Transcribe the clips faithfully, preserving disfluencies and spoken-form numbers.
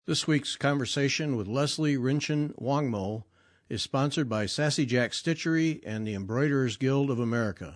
This week's conversation with Leslie Rinchen Wangmo is sponsored by Sassy Jack Stitchery and the Embroiderers Guild of America.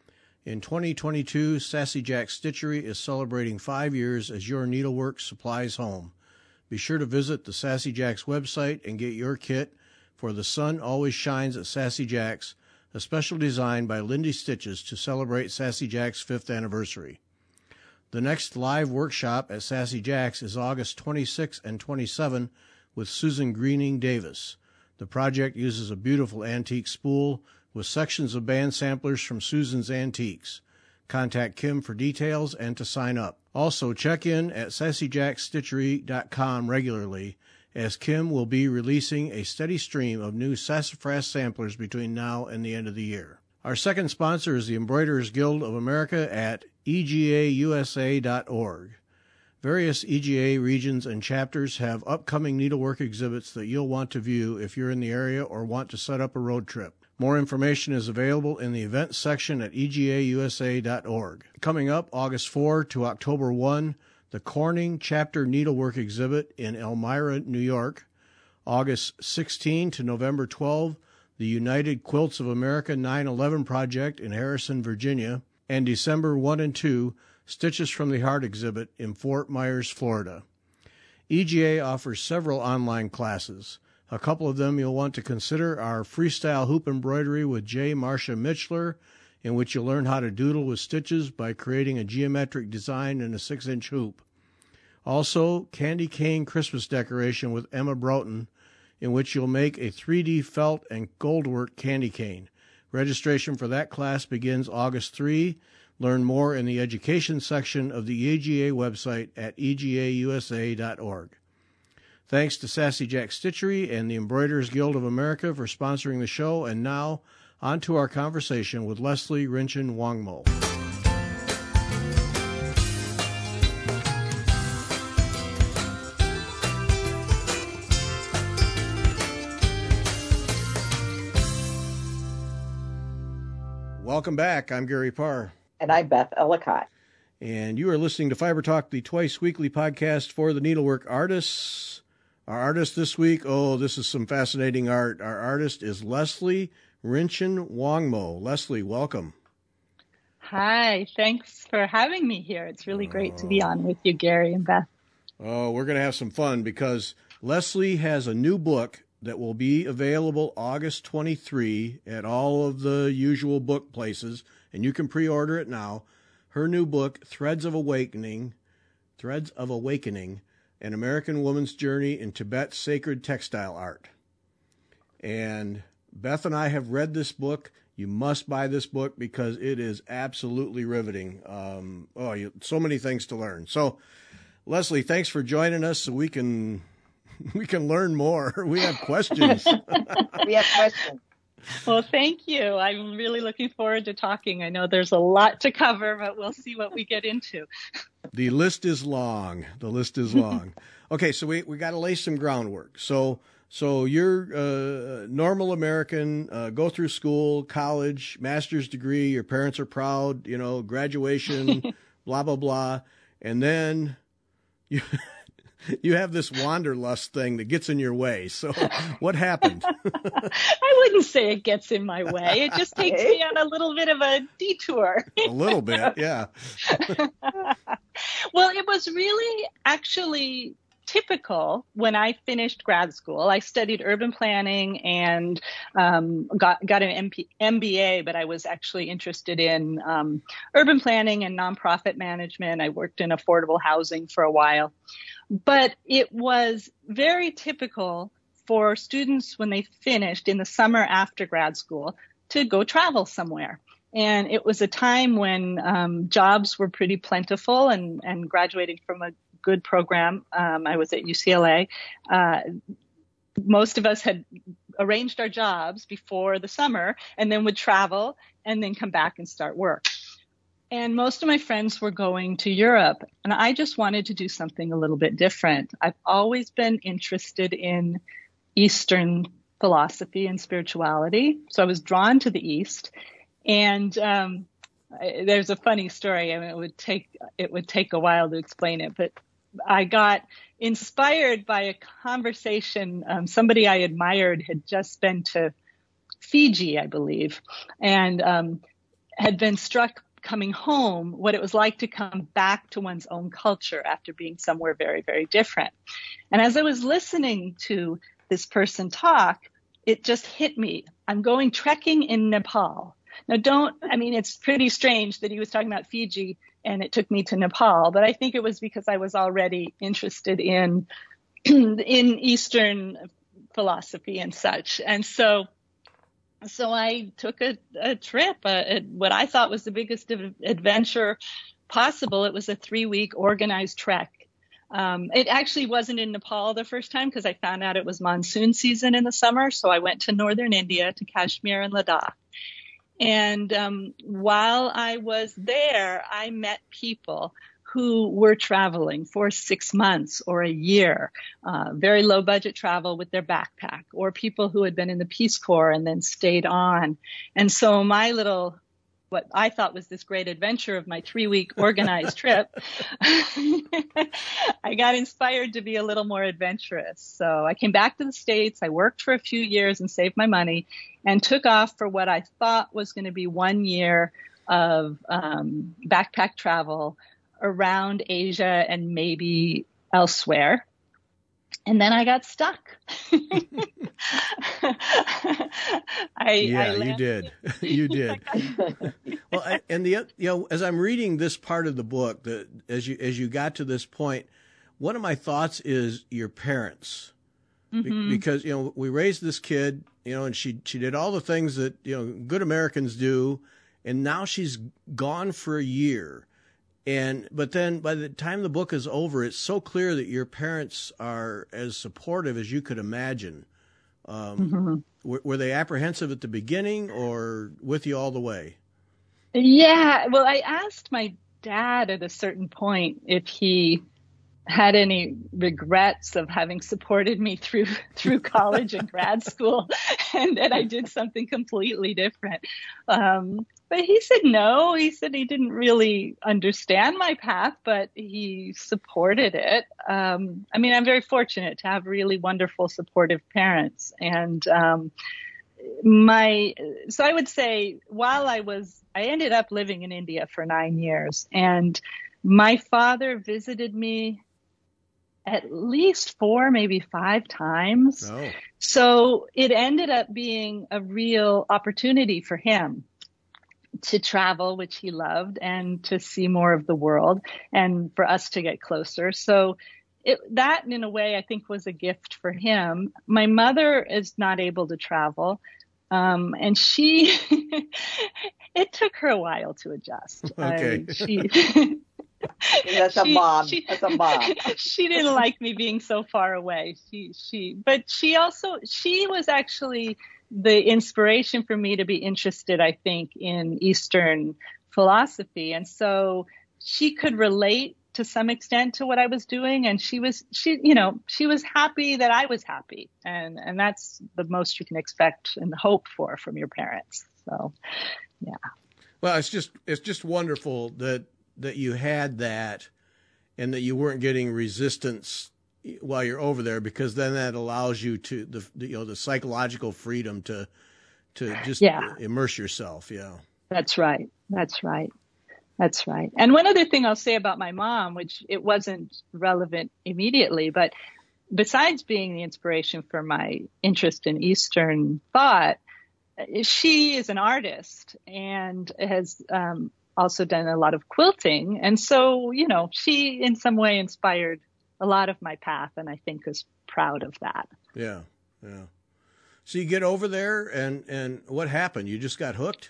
In twenty twenty-two, Sassy Jack Stitchery is celebrating five years as your needlework supplies home. Be sure to visit the Sassy Jacks website and get your kit for The Sun Always Shines at Sassy Jacks, a special design by Lindy Stitches to celebrate Sassy Jack's fifth anniversary. The next live workshop at Sassy Jacks is August twenty-sixth and twenty-seventh with Susan Greening Davis. The project uses a beautiful antique spool with sections of band samplers from Susan's Antiques. Contact Kim for details and to sign up. Also, check in at sassy jack stitchery dot com regularly, as Kim will be releasing a steady stream of new sassafras samplers between now and the end of the year. Our second sponsor is the Embroiderers Guild of America at E G A U S A dot org. Various E G A regions and chapters have upcoming needlework exhibits that you'll want to view if you're in the area or want to set up a road trip. More information is available in the events section at E G A U S A dot org. Coming up August fourth to October first, the Corning Chapter Needlework Exhibit in Elmira, New York. August sixteenth to November twelfth, the United Quilts of America nine eleven Project in Harrison, Virginia. And December first and second, Stitches from the Heart exhibit in Fort Myers, Florida. E G A offers several online classes. A couple of them you'll want to consider are Freestyle Hoop Embroidery with J. Marcia Mitchler, in which you'll learn how to doodle with stitches by creating a geometric design in a six-inch hoop. Also, Candy Cane Christmas Decoration with Emma Broughton, in which you'll make a three D felt and goldwork candy cane. Registration for that class begins August third. Learn more in the education section of the E G A website at E G A U S A dot org. Thanks to Sassy Jack Stitchery and the Embroiderers Guild of America for sponsoring the show. And now, on to our conversation with Leslie Rinchen Wangmo. Welcome back. I'm Gary Parr. And I'm Beth Ellicott. And you are listening to Fiber Talk, the twice-weekly podcast for the needlework artists. Our artist this week, oh, this is some fascinating art. Our artist is Leslie Rinchen Wangmo. Leslie, welcome. Hi, thanks for having me here. It's really great to be on with you, Gary and Beth. Oh, we're going to have some fun because Leslie has a new book that will be available August twenty-third at all of the usual book places, and you can pre-order it now. Her new book, Threads of Awakening, Threads of Awakening, An American Woman's Journey in Tibet's Sacred Textile Art. And Beth and I have read this book. You must buy this book because it is absolutely riveting. Um, oh, you, so many things to learn. So, Leslie, thanks for joining us so we can... We can learn more. We have questions. We have questions. Well, thank you. I'm really looking forward to talking. I know there's a lot to cover, but we'll see what we get into. The list is long. The list is long. Okay, so we, we got to lay some groundwork. So so you're uh, normal American, uh, go through school, college, master's degree, your parents are proud, you know, graduation, blah, blah, blah. And then you... You have this wanderlust thing that gets in your way. So what happened? I wouldn't say it gets in my way. It just takes me on a little bit of a detour. A little bit, yeah. Well, it was really actually typical when I finished grad school. I studied urban planning and um, got got an M P, M B A, but I was actually interested in um, urban planning and nonprofit management. I worked in affordable housing for a while. But it was very typical for students when they finished in the summer after grad school to go travel somewhere. And it was a time when um, jobs were pretty plentiful and, and graduating from a good program. Um, I was at U C L A. Uh, most of us had arranged our jobs before the summer and then would travel and then come back and start work. And most of my friends were going to Europe, and I just wanted to do something a little bit different. I've always been interested in Eastern philosophy and spirituality, so I was drawn to the East. And um, I, there's a funny story. I mean, it would take it would take a while to explain it, but I got inspired by a conversation. Um, somebody I admired had just been to Fiji, I believe, and um, had been struck coming home what it was like to come back to one's own culture after being somewhere very, very different. And as I was listening to this person talk, it just hit me. I'm going trekking in Nepal. Now, don't, I mean, it's pretty strange that he was talking about Fiji and it took me to Nepal, but I think it was because I was already interested in, in Eastern philosophy and such. And so, so I took a, a trip, a, a, what I thought was the biggest adventure possible. It was a three week organized trek. Um, it actually wasn't in Nepal the first time because I found out it was monsoon season in the summer. So I went to northern India, to Kashmir and Ladakh. And um, while I was there, I met people who were traveling for six months or a year, uh, very low budget travel with their backpack, or people who had been in the Peace Corps and then stayed on. And so my little, what I thought was this great adventure of my three week organized trip, I got inspired to be a little more adventurous. So I came back to the States. I worked for a few years and saved my money and took off for what I thought was going to be one year of um, backpack travel around Asia and maybe elsewhere. And then I got stuck. I, yeah, I you did. you did. Well, I, and the you know, as I'm reading this part of the book, the, as you as you got to this point, one of my thoughts is your parents, mm-hmm. Be, because you know we raised this kid, you know, and she she did all the things that you know good Americans do, and now she's gone for a year. And but then by the time the book is over, it's so clear that your parents are as supportive as you could imagine. Um, mm-hmm. were, were they apprehensive at the beginning or with you all the way? Yeah, well, I asked my dad at a certain point if he had any regrets of having supported me through through college and grad school, and that I did something completely different. Um, but he said no. He said he didn't really understand my path, but he supported it. Um, I mean, I'm very fortunate to have really wonderful, supportive parents. And um, my, so I would say while I was, I ended up living in India for nine years, and my father visited me at least four, maybe five times. Oh. So it ended up being a real opportunity for him to travel, which he loved, and to see more of the world, and for us to get closer. So it, that, in a way, I think was a gift for him. My mother is not able to travel, um, and she, it took her a while to adjust. Okay. Uh, she, That's a she, mom. She, That's a mom. She didn't like me being so far away. She, she, but she also, she was actually the inspiration for me to be interested, I think, in Eastern philosophy. And so she could relate to some extent to what I was doing. And she was, she, you know, she was happy that I was happy. And, and that's the most you can expect and hope for from your parents. So, yeah. Well, it's just, it's just wonderful that, that you had that and that you weren't getting resistance while you're over there, because then that allows you to the, the you know the psychological freedom to to just yeah. immerse yourself. Yeah, that's right. That's right. That's right. And one other thing I'll say about my mom, which it wasn't relevant immediately, but besides being the inspiration for my interest in Eastern thought, she is an artist and has um, also done a lot of quilting. And so, you know, she in some way inspired a lot of my path, and I think is proud of that. Yeah, yeah. So you get over there, and, and what happened? You just got hooked?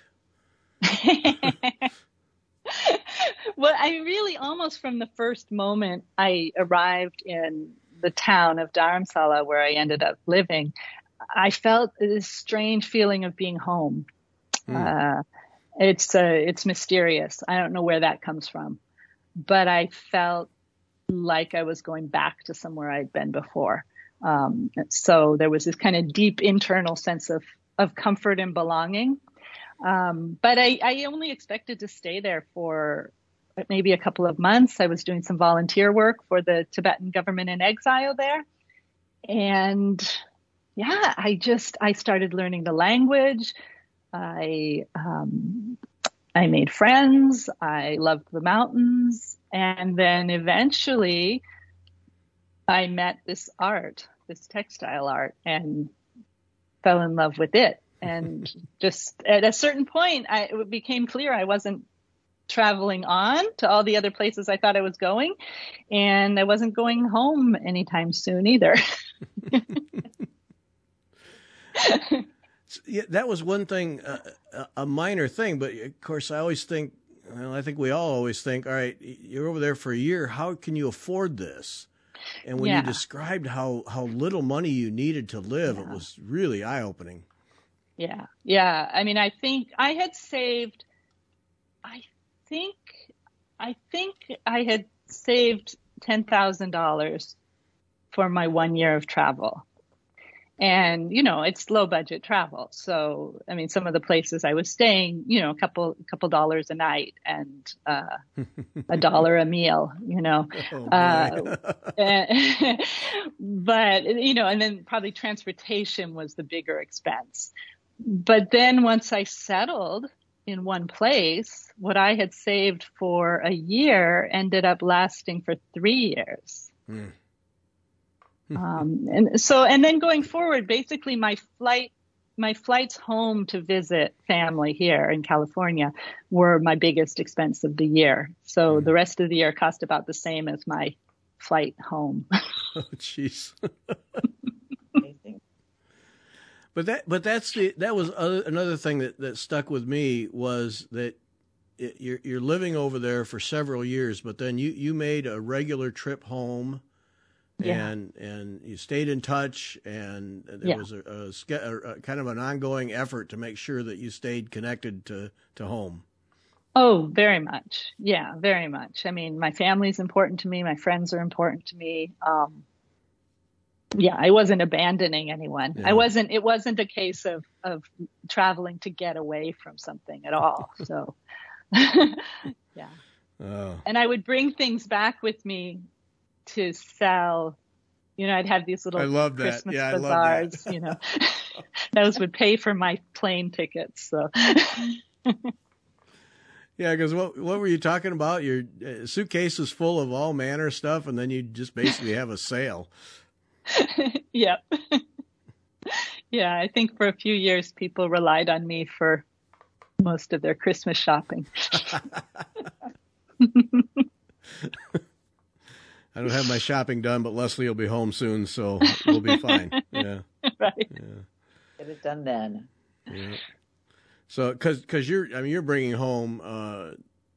Well, I really almost from the first moment I arrived in the town of Dharamsala, where I ended up living, I felt this strange feeling of being home. Mm. Uh, it's uh, it's mysterious. I don't know where that comes from, but I felt like I was going back to somewhere I'd been before. Um, so there was this kind of deep internal sense of, of comfort and belonging. Um, but I, I only expected to stay there for maybe a couple of months. I was doing some volunteer work for the Tibetan government in exile there. And yeah, I just, I started learning the language. I, um, I made friends. I loved the mountains. And then eventually I met this art, this textile art, and fell in love with it. And just at a certain point, I, it became clear I wasn't traveling on to all the other places I thought I was going. And I wasn't going home anytime soon either. Yeah, that was one thing, uh, a minor thing, but of course I always think, well, I think we all always think, all right, you're over there for a year, how can you afford this? And when yeah. you described how, how little money you needed to live, yeah. it was really eye-opening. Yeah, yeah. I mean, I think I had saved, I think, I think I had saved ten thousand dollars for my one year of travel. And, you know, it's low budget travel. So, I mean, some of the places I was staying, you know, a couple, a couple dollars a night and, uh, a dollar a meal, you know, oh, uh, and, but, you know, and then probably transportation was the bigger expense. But then once I settled in one place, what I had saved for a year ended up lasting for three years. Mm. Um, and so, and then going forward, basically my flight, my flights home to visit family here in California were my biggest expense of the year. So mm. the rest of the year cost about the same as my flight home. Oh, jeez. But that, but that's the, that was other, another thing that, that stuck with me was that it, you're, you're living over there for several years, but then you, you made a regular trip home. Yeah. And and you stayed in touch, and there yeah. was a, a, a kind of an ongoing effort to make sure that you stayed connected to, to home. Oh, very much. Yeah, very much. I mean, my family's important to me. My friends are important to me. Um, yeah, I wasn't abandoning anyone. Yeah. I wasn't. It wasn't a case of of traveling to get away from something at all. So, yeah. Oh. And I would bring things back with me to sell. You know, I'd have these little I love that. Christmas yeah, bazaars, I love that. you know, those would pay for my plane tickets. So, yeah, because what, what were you talking about? Your suitcase is full of all manner of stuff, and then you just basically have a sale. Yep. Yeah, I think for a few years, people relied on me for most of their Christmas shopping. I don't have my shopping done, but Leslie will be home soon, so we'll be fine. Yeah. Right. Yeah. Get it done then. Yeah. So, because because you're, I mean, you're bringing home, uh,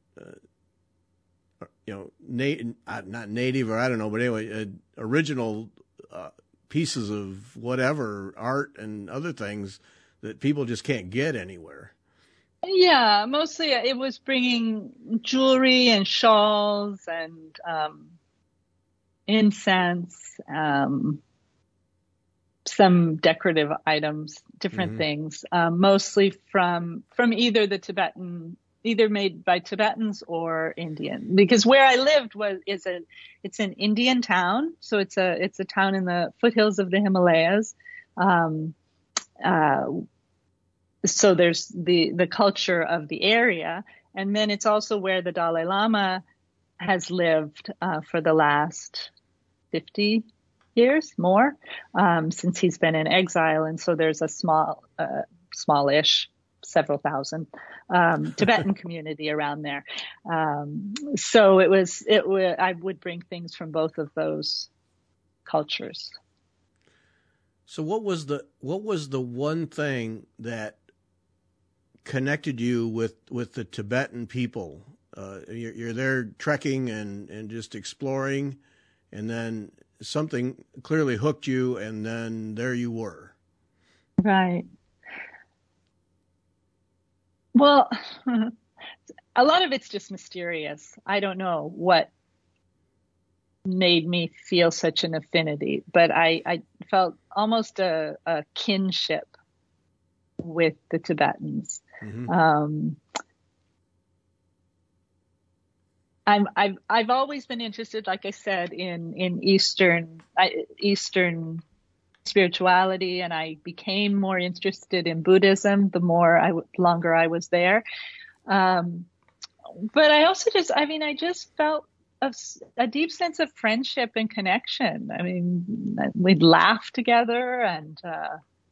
uh, you know, na- uh, not native or I don't know, but anyway, uh, original uh, pieces of whatever art and other things that people just can't get anywhere. Yeah, mostly it was bringing jewelry and shawls and um, incense, um, some decorative items, different mm-hmm. things, um, mostly from from either the Tibetan, either made by Tibetans or Indian. Because where I lived was is a it's an Indian town, so it's a it's a town in the foothills of the Himalayas. Um, uh, so there's the the culture of the area, and then it's also where the Dalai Lama has lived uh, for the last fifty years more, um, since he's been in exile. And so there's a small, uh, smallish, several thousand, um, Tibetan community around there. Um, so it was, it w- I would bring things from both of those cultures. So what was the, what was the one thing that connected you with, with the Tibetan people? Uh, you're, you're there trekking and, and just exploring, and then something clearly hooked you, and then there you were. Right. Well, a lot of it's just mysterious. I don't know what made me feel such an affinity, but I, I felt almost a, a kinship with the Tibetans. Mm-hmm. Um, I'm I've I've always been interested, like I said, in in Eastern I, Eastern spirituality, and I became more interested in Buddhism the more I longer I was there. Um, but I also just, I mean, I just felt a, a deep sense of friendship and connection. I mean, we'd laugh together and uh,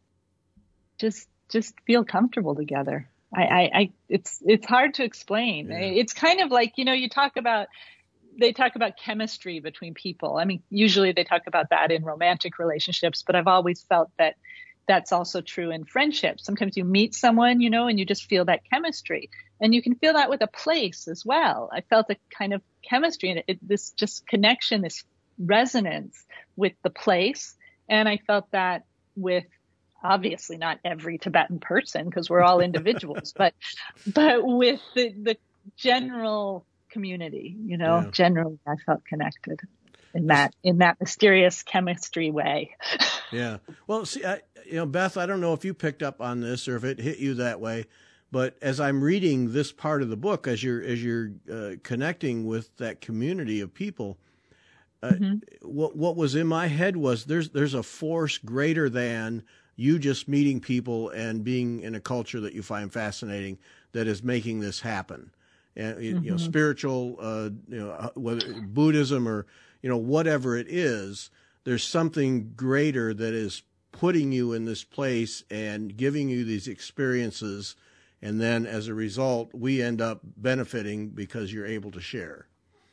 just just feel comfortable together. I, I, I, it's it's hard to explain. Yeah. It's kind of like, you know, you talk about, they talk about chemistry between people. I mean, usually they talk about that in romantic relationships, but I've always felt that that's also true in friendships. Sometimes you meet someone, you know, and you just feel that chemistry, and you can feel that with a place as well. I felt a kind of chemistry and it, this just connection, this resonance with the place. And I felt that with, obviously not every Tibetan person, because we're all individuals, but but with the, the general community, you know, yeah. Generally I felt connected in that in that mysterious chemistry way. Yeah. Well, see, I, you know, Beth, I don't know if you picked up on this or if it hit you that way, but as I'm reading this part of the book, as you're as you're uh, connecting with that community of people, uh, mm-hmm. what what was in my head was there's there's a force greater than you just meeting people and being in a culture that you find fascinating that is making this happen. And, you mm-hmm. know, spiritual, uh, you know, whether Buddhism or, you know, whatever it is, there's something greater that is putting you in this place and giving you these experiences. And then as a result, we end up benefiting because you're able to share.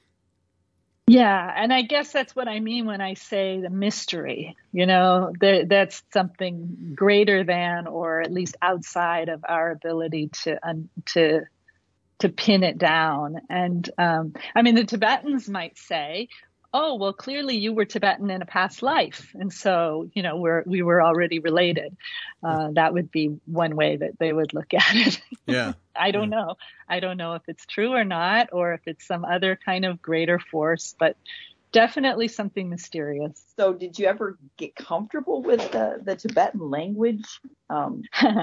Yeah, and I guess that's what I mean when I say the mystery, you know, that that's something greater than, or at least outside of our ability to um, to to pin it down. And um, I mean, the Tibetans might say, oh, well, clearly you were Tibetan in a past life. And so, you know, we're, we were already related. Uh, that would be one way that they would look at it. Yeah. I don't yeah. know. I don't know if it's true or not, or if it's some other kind of greater force, but definitely something mysterious. So did you ever get comfortable with the, the Tibetan language? Um,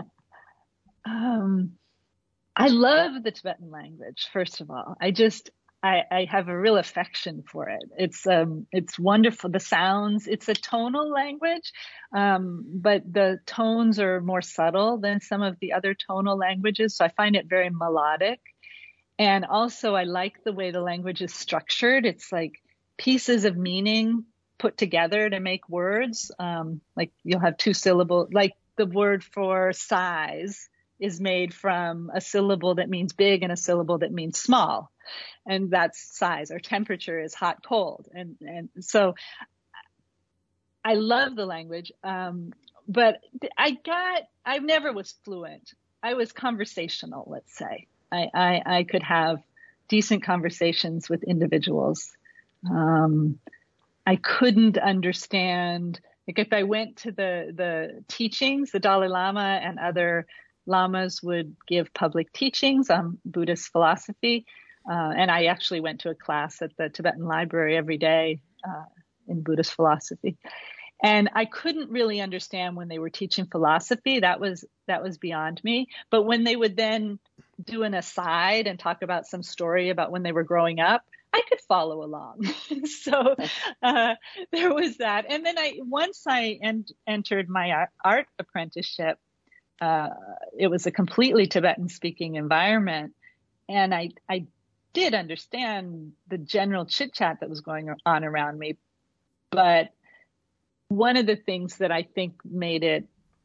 um, I love the Tibetan language, first of all. I just, I, I have a real affection for it. It's um, it's wonderful. The sounds, it's a tonal language, um, but the tones are more subtle than some of the other tonal languages. So I find it very melodic. And also I like the way the language is structured. It's like pieces of meaning put together to make words. Um, like you'll have two syllables, like the word for size is made from a syllable that means big and a syllable that means small. And that's size. Or temperature is hot, cold. And, and so I love the language. Um, but I got, I never was fluent. I was conversational, let's say. I, I, I could have decent conversations with individuals. Um, I couldn't understand, like if I went to the, the teachings, the Dalai Lama and other lamas would give public teachings on Buddhist philosophy. Uh, and I actually went to a class at the Tibetan Library every day uh, in Buddhist philosophy. And I couldn't really understand when they were teaching philosophy. That was that was beyond me. But when they would then do an aside and talk about some story about when they were growing up, I could follow along. So uh, there was that. And then I once I en- entered my art apprenticeship, uh, it was a completely Tibetan-speaking environment. And I, I did understand the general chit-chat that was going on around me. But one of the things that I think made it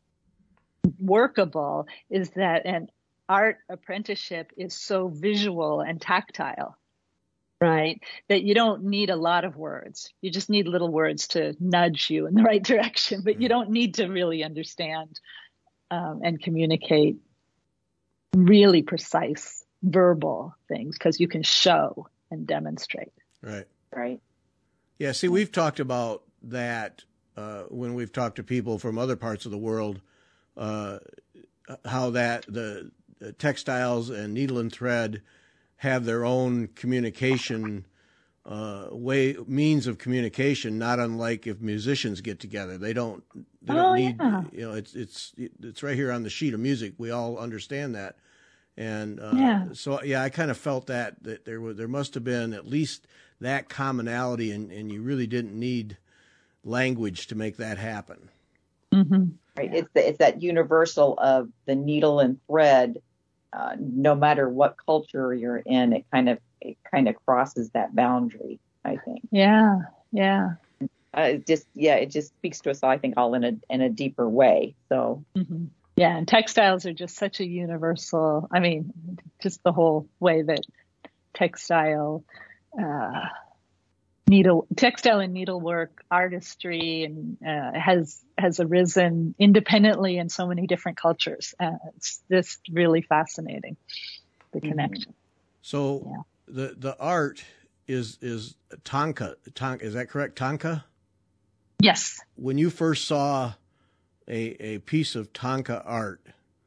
workable is that an art apprenticeship is so visual and tactile, right? That you don't need a lot of words. You just need little words to nudge you in the right direction, but you don't need to really understand um, and communicate really precise verbal things, because you can show and demonstrate. Right. Right. Yeah. See, we've talked about that uh, when we've talked to people from other parts of the world, uh, how that the textiles and needle and thread have their own communication uh, way means of communication, not unlike if musicians get together. They don't they don't oh, need yeah. you know it's it's it's right here on the sheet of music. We all understand that. And uh, Yeah. so, yeah, I kind of felt that, that there was, there must have been at least that commonality, and, and you really didn't need language to make that happen. Mm-hmm. Right. It's the, it's that universal of the needle and thread. Uh, no matter what culture you're in, it kind of it kind of crosses that boundary, I think. Yeah. Yeah. Uh, it just yeah, it just speaks to us all, I think, all in a in a deeper way. So. Mm-hmm. Yeah, and textiles are just such a universal, I mean, just the whole way that textile, uh, needle, textile and needlework artistry and, uh, has, has arisen independently in so many different cultures. Uh, it's just really fascinating, the Mm-hmm. connection. So Yeah. the, the art is, is tanka, tanka, is that correct? Tanka? Yes. When you first saw a a piece of tanka art,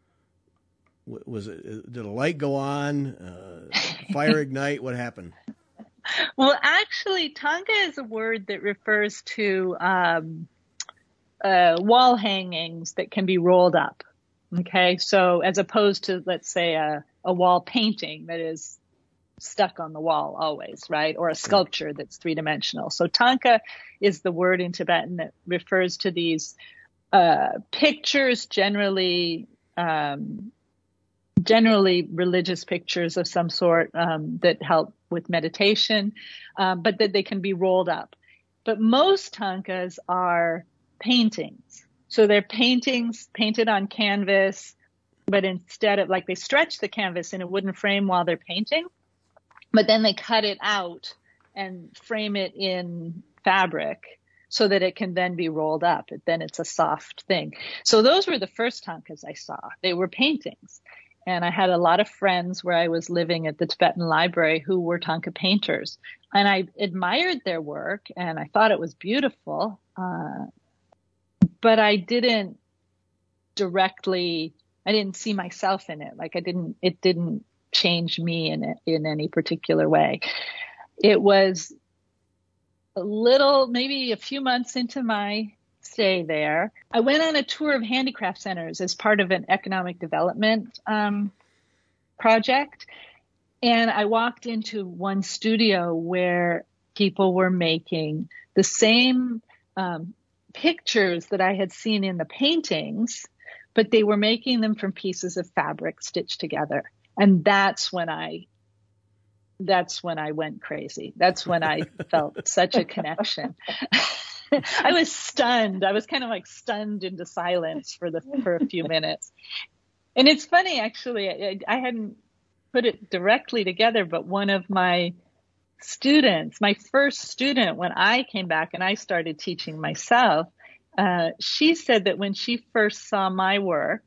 was it, did a light go on, uh, fire ignite? What happened? Well, actually, tanka is a word that refers to um, uh, wall hangings that can be rolled up. Okay, so as opposed to, let's say, a, a wall painting that is stuck on the wall always, right? Or a sculpture that's three dimensional. So tanka is the word in Tibetan that refers to these uh, pictures, generally, um, generally religious pictures of some sort, um, that help with meditation, um, but that they can be rolled up. But most tankas are paintings. So they're paintings painted on canvas, but instead of, like, they stretch the canvas in a wooden frame while they're painting, but then they cut it out and frame it in fabric so that it can then be rolled up. And then it's a soft thing. So those were the first tankas I saw. They were paintings. And I had a lot of friends where I was living at the Tibetan library who were tanka painters. And I admired their work and I thought it was beautiful. Uh, but I didn't directly, I didn't see myself in it. Like I didn't, it didn't change me in it, in any particular way. It was a little, maybe a few months into my stay there, I went on a tour of handicraft centers as part of an economic development um, project. And I walked into one studio where people were making the same um, pictures that I had seen in the paintings, but they were making them from pieces of fabric stitched together. And that's when I, that's when I went crazy. That's when I felt such a connection. I was stunned. I was kind of like stunned into silence for the, for a few minutes. And it's funny, actually, I, I hadn't put it directly together, but one of my students, my first student, when I came back and I started teaching myself, uh, she said that when she first saw my work,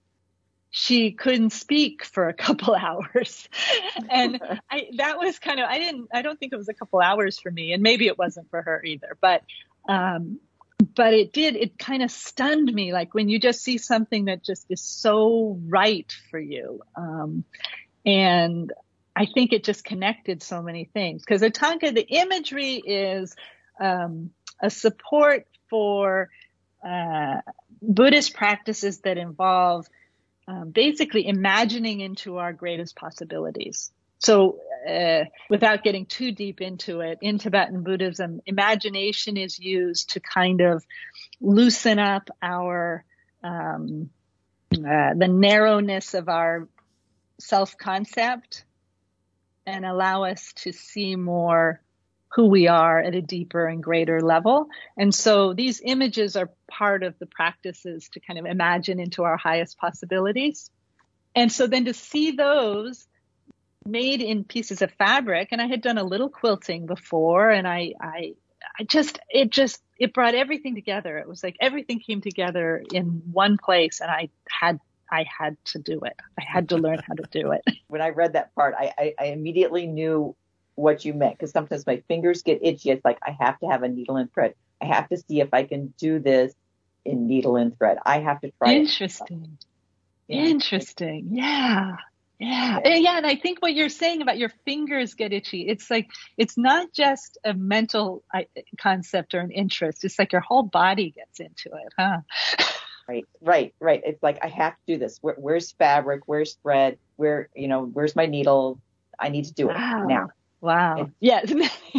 she couldn't speak for a couple hours. And I, that was kind of, I didn't, I don't think it was a couple hours for me, and maybe it wasn't for her either, but, um, but it did, it kind of stunned me. Like when you just see something that just is so right for you. Um, and I think it just connected so many things, because the tanka, the imagery is, um, a support for, uh, Buddhist practices that involve Um, basically imagining into our greatest possibilities. So uh, without getting too deep into it, in Tibetan Buddhism, imagination is used to kind of loosen up our um, uh, the narrowness of our self-concept and allow us to see more who we are at a deeper and greater level. And so these images are part of the practices to kind of imagine into our highest possibilities. And so then to see those made in pieces of fabric, and I had done a little quilting before, and I, I, I just, it just, it brought everything together. It was like everything came together in one place, and I had, I had to do it. I had to learn how to do it. When I read that part, I, I, I immediately knew what you meant, because sometimes my fingers get itchy. It's like I have to have a needle and thread. I have to see if I can do this in needle and thread. I have to try. Interesting. It. Yeah. Interesting. Yeah. Yeah. And yeah. And I think what you're saying about your fingers get itchy, it's like, it's not just a mental concept or an interest. It's like your whole body gets into it, huh? Right, right, right. It's like, I have to do this. Where, where's fabric? Where's thread? Where, you know, where's my needle? I need to do it wow. now. Wow. It's, yes.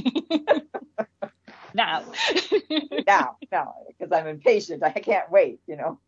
now. now, now, because I'm impatient. I can't wait, you know.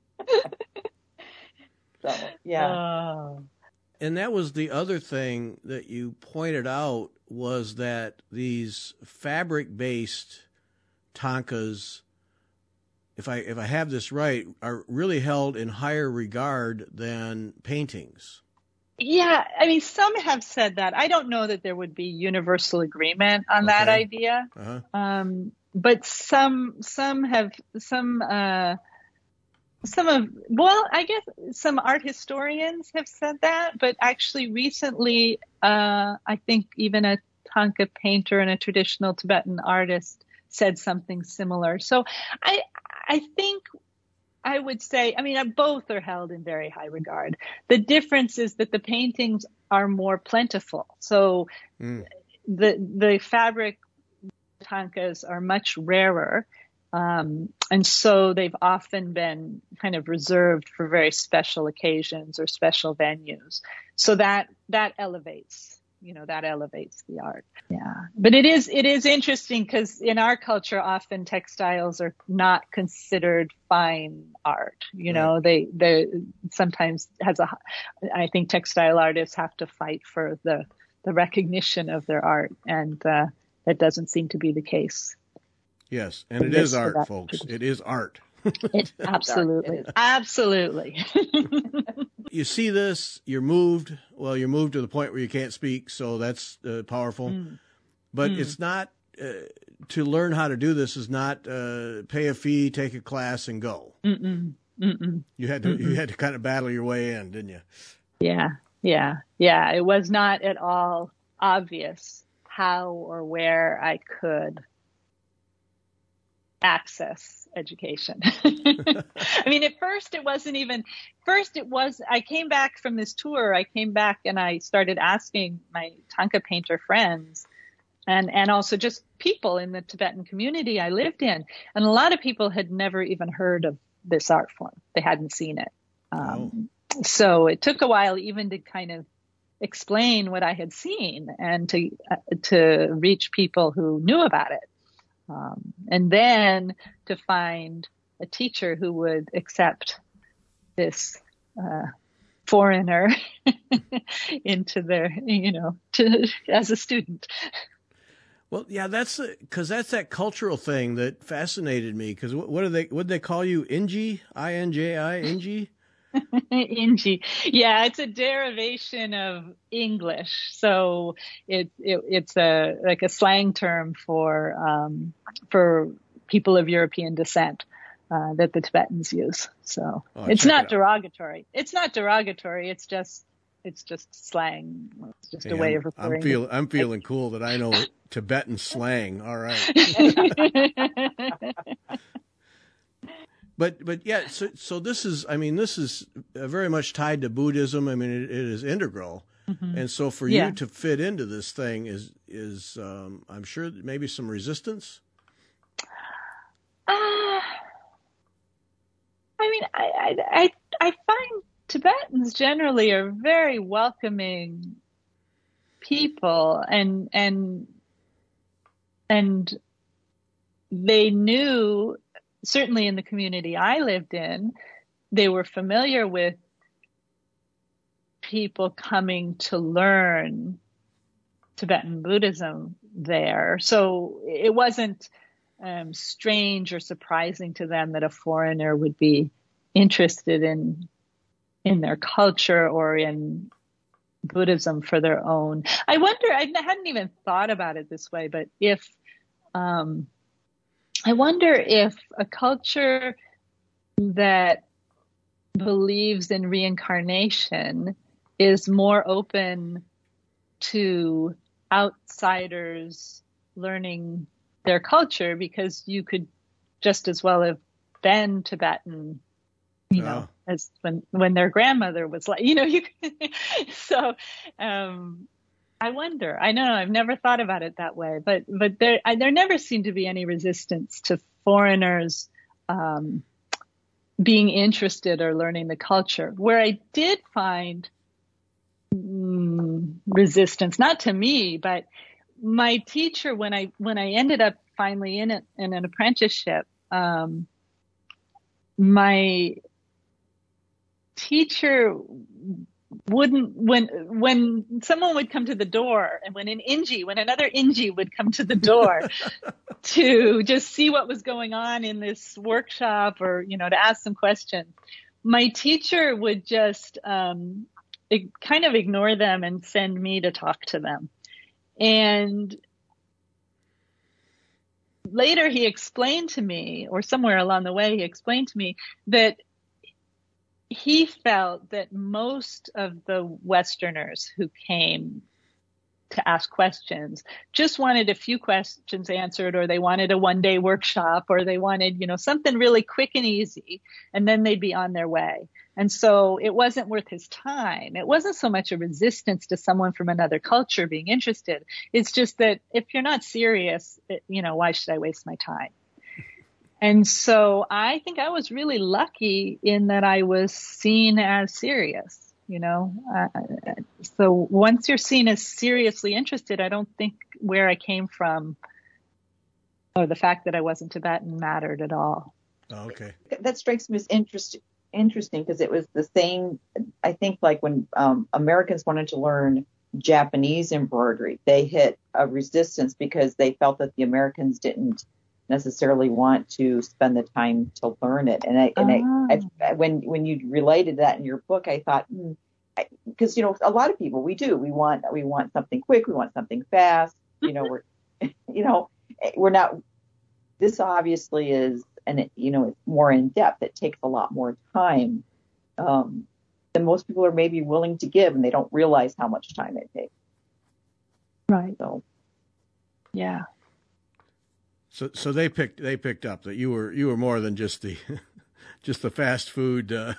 So, yeah. Oh. And that was the other thing that you pointed out, was that these fabric-based tankas, if I if I have this right, are really held in higher regard than paintings. Yeah, I mean, some have said that. I don't know that there would be universal agreement on Okay. that idea. Uh-huh. Um, but some some have some uh, some of well, I guess some art historians have said that. But actually, recently, uh, I think even a tanka painter and a traditional Tibetan artist said something similar. So I I think I would say, I mean, both are held in very high regard. The difference is that the paintings are more plentiful. So mm. the the fabric tankas are much rarer. Um, and so they've often been kind of reserved for very special occasions or special venues. So that that elevates, you know, that elevates the art. Yeah. But it is it is interesting because in our culture, often textiles are not considered fine art. You know, right. they they sometimes has a. I think textile artists have to fight for the the recognition of their art, and uh, that doesn't seem to be the case. Yes, and it is art, folks. It is art. It, absolutely, it absolutely. You see this, you're moved. Well, you're moved to the point where you can't speak, so that's uh, powerful. Mm. But mm. it's not, uh, to learn how to do this is not uh, pay a fee, take a class, and go. Mm-mm. Mm-mm. You had to Mm-mm. you had to kind of battle your way in, didn't you? Yeah, yeah, yeah. It was not at all obvious how or where I could access education. I mean, at first it wasn't even, first it was, I came back from this tour, I came back and I started asking my tanka painter friends and, and also just people in the Tibetan community I lived in. And a lot of people had never even heard of this art form. They hadn't seen it. Um, oh. So it took a while even to kind of explain what I had seen and to, uh, to reach people who knew about it. Um, and then to find a teacher who would accept this uh, foreigner into their, you know, to, as a student. Well, yeah, that's because that's that cultural thing that fascinated me. Because what, what do they? What do they call you? Inji, I N J I, Inji. Inji. Yeah, it's a derivation of English. So it, it it's a like a slang term for um, for people of European descent uh, that the Tibetans use. So oh, it's not it derogatory. It's not derogatory. It's just it's just slang. It's just hey, a way I'm, of referring. I'm feeling I'm feeling cool that I know Tibetan slang. All right. But but yeah, so so this is I mean this is very much tied to Buddhism. I mean it, it is integral, mm-hmm. and so for yeah. you to fit into this thing is is um, I'm sure maybe some resistance. Uh, I mean I, I I I find Tibetans generally are very welcoming people, and and and they knew. Certainly in the community I lived in, they were familiar with people coming to learn Tibetan Buddhism there. So it wasn't um, strange or surprising to them that a foreigner would be interested in in their culture or in Buddhism for their own. I wonder, I hadn't even thought about it this way, but if um, I wonder if a culture that believes in reincarnation is more open to outsiders learning their culture, because you could just as well have been Tibetan, you know, oh. as when, when their grandmother was like, you know, you so, um, I wonder. I know I've never thought about it that way, but but there I, there never seemed to be any resistance to foreigners um, being interested or learning the culture. Where I did find mm, resistance, not to me, but my teacher, when I when I ended up finally in it in an apprenticeship, um, my teacher wouldn't when when someone would come to the door, and when an Ingie, when another Ingie would come to the door to just see what was going on in this workshop, or you know, to ask some questions, my teacher would just um, it, kind of ignore them and send me to talk to them. And later he explained to me, or somewhere along the way he explained to me, that he felt that most of the Westerners who came to ask questions just wanted a few questions answered, or they wanted a one-day workshop, or they wanted, you know, something really quick and easy, and then they'd be on their way. And so it wasn't worth his time. It wasn't so much a resistance to someone from another culture being interested. It's just that if you're not serious, it, you know, why should I waste my time? And so I think I was really lucky in that I was seen as serious, you know. Uh, so once you're seen as seriously interested, I don't think where I came from or the fact that I wasn't Tibetan mattered at all. Oh, okay. That strikes me as interesting, interesting because it was the same, I think, like when um, Americans wanted to learn Japanese embroidery, they hit a resistance because they felt that the Americans didn't necessarily want to spend the time to learn it. And I, and Oh. I, I, when when you related that in your book, I thought, because, you know, a lot of people, we do, we want, we want something quick, we want something fast, you know, we're, you know, we're not, this obviously is, and it, you know, it's more in depth. It takes a lot more time um, than most people are maybe willing to give, and they don't realize how much time it takes. Right. So, yeah. So, so they picked they picked up that you were you were more than just the just the fast food uh,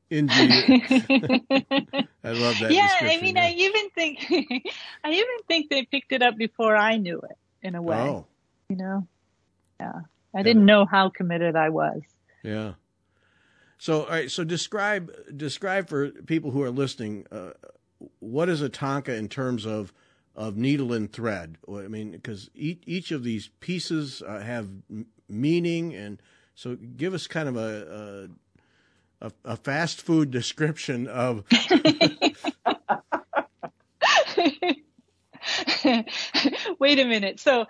Ingie. I love that. Yeah, description. I mean, yeah. I even think I even think they picked it up before I knew it, in a way. Oh, You know, yeah. I didn't know how committed I was. yeah. So, all right. So, describe describe for people who are listening, uh, what is a tanka in terms of of needle and thread? I mean, because each each of these pieces uh, have m- meaning, and so give us kind of a a, a fast food description of. Wait a minute. So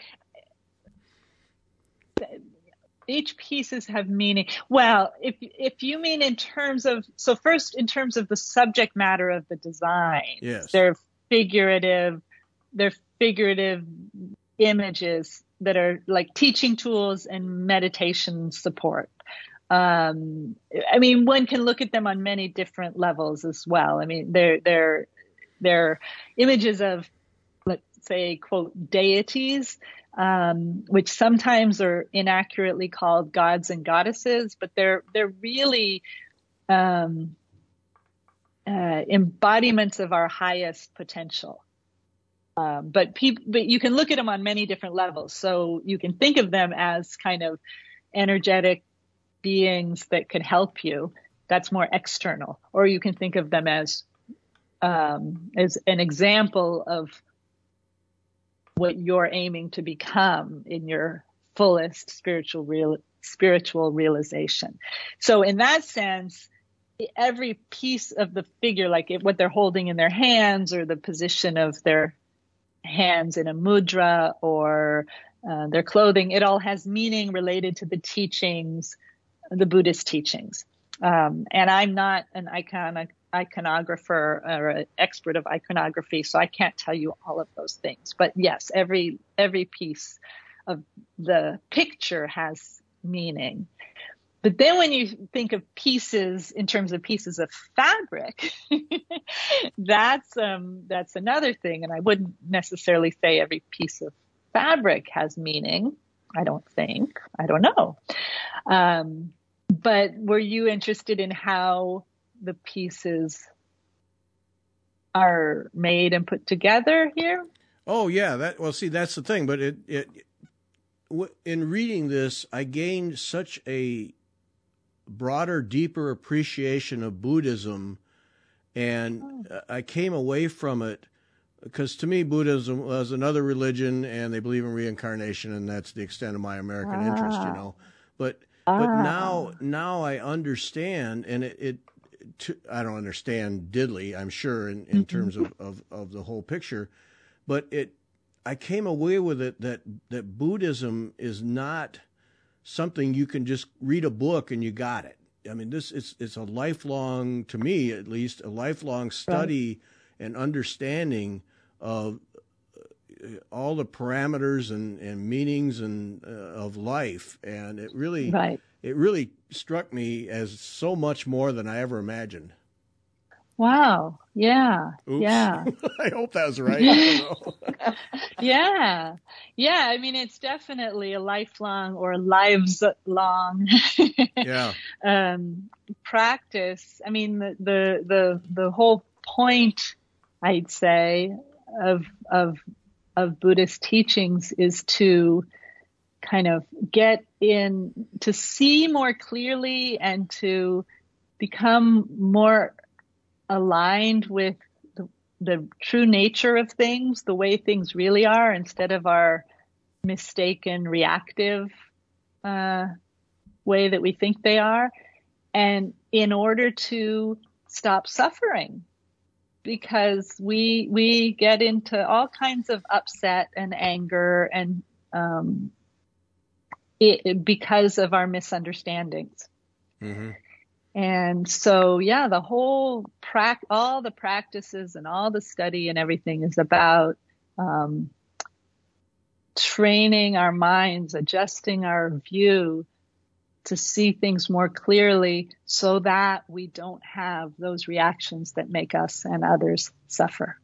each pieces have meaning. Well, if if you mean in terms of, so first in terms of the subject matter of the design, Yes. they're figurative, they're figurative images that are like teaching tools and meditation support. Um, I mean, one can look at them on many different levels as well. I mean, they're they're they're images of, let's say, quote, deities, um, which sometimes are inaccurately called gods and goddesses, but they're they're really um, uh, embodiments of our highest potential. Um, but people, but you can look at them on many different levels. So you can think of them as kind of energetic beings that could help you. That's more external. Or you can think of them as um, as an example of what you're aiming to become in your fullest spiritual real spiritual realization. So in that sense, every piece of the figure, like it, what they're holding in their hands, or the position of their hands in a mudra, or uh, their clothing, it all has meaning related to the teachings, the Buddhist teachings. Um, and I'm not an icon, iconographer or an expert of iconography, so I can't tell you all of those things. But yes, every every piece of the picture has meaning. But then when you think of pieces in terms of pieces of fabric, that's um, that's another thing. And I wouldn't necessarily say every piece of fabric has meaning. I don't think. I don't know. Um, but were you interested in how the pieces are made and put together here? Oh yeah, that well. See, that's the thing. But it it in reading this, I gained such a broader, deeper appreciation of Buddhism, and oh. I came away from it because to me Buddhism was another religion, and they believe in reincarnation, and that's the extent of my American ah. interest, you know. But ah. but now now I understand, and it, it to, I don't understand diddly, I'm sure, in, in terms of, of, of the whole picture, but it I came away with it that that Buddhism is not something you can just read a book and you got it. I mean, this it's it's a lifelong, to me at least, a lifelong study right. and understanding of all the parameters and, and meanings and uh, of life, and it really right. it really struck me as so much more than I ever imagined. Wow. Yeah. Oops. Yeah. I hope that was right. I don't know. yeah. Yeah. I mean, it's definitely a lifelong or lives long yeah. um, practice. I mean, the, the, the, the whole point, I'd say, of, of, of Buddhist teachings is to kind of get in, to see more clearly and to become more aligned with the, the true nature of things, the way things really are, instead of our mistaken reactive uh, way that we think they are. And in order to stop suffering, because we we get into all kinds of upset and anger and um, it, because of our misunderstandings. Mm-hmm. And so, yeah, the whole prac, all the practices and all the study and everything is about um, training our minds, adjusting our view to see things more clearly so that we don't have those reactions that make us and others suffer.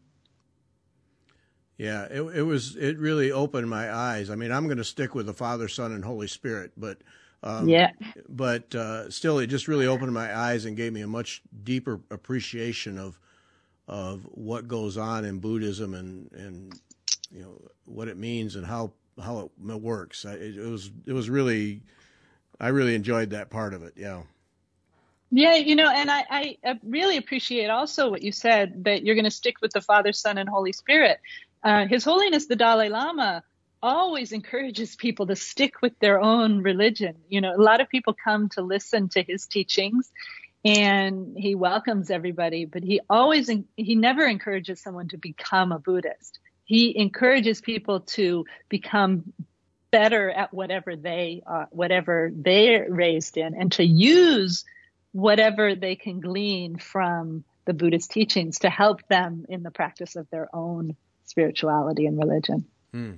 Yeah, it, it was, it really opened my eyes. I mean, I'm going to stick with the Father, Son, and Holy Spirit, but Um, yeah. But uh, still, it just really opened my eyes and gave me a much deeper appreciation of of what goes on in Buddhism and, and you know what it means and how how it works. I, it, it was it was really I really enjoyed that part of it. Yeah. Yeah, you know, and I, I really appreciate also what you said, that you're going to stick with the Father, Son, and Holy Spirit. Uh, His Holiness the Dalai Lama always encourages people to stick with their own religion. You know, a lot of people come to listen to his teachings, and he welcomes everybody, but he always, he never encourages someone to become a Buddhist. He encourages people to become better at whatever they are, whatever they're raised in, and to use whatever they can glean from the Buddhist teachings to help them in the practice of their own spirituality and religion. Hmm.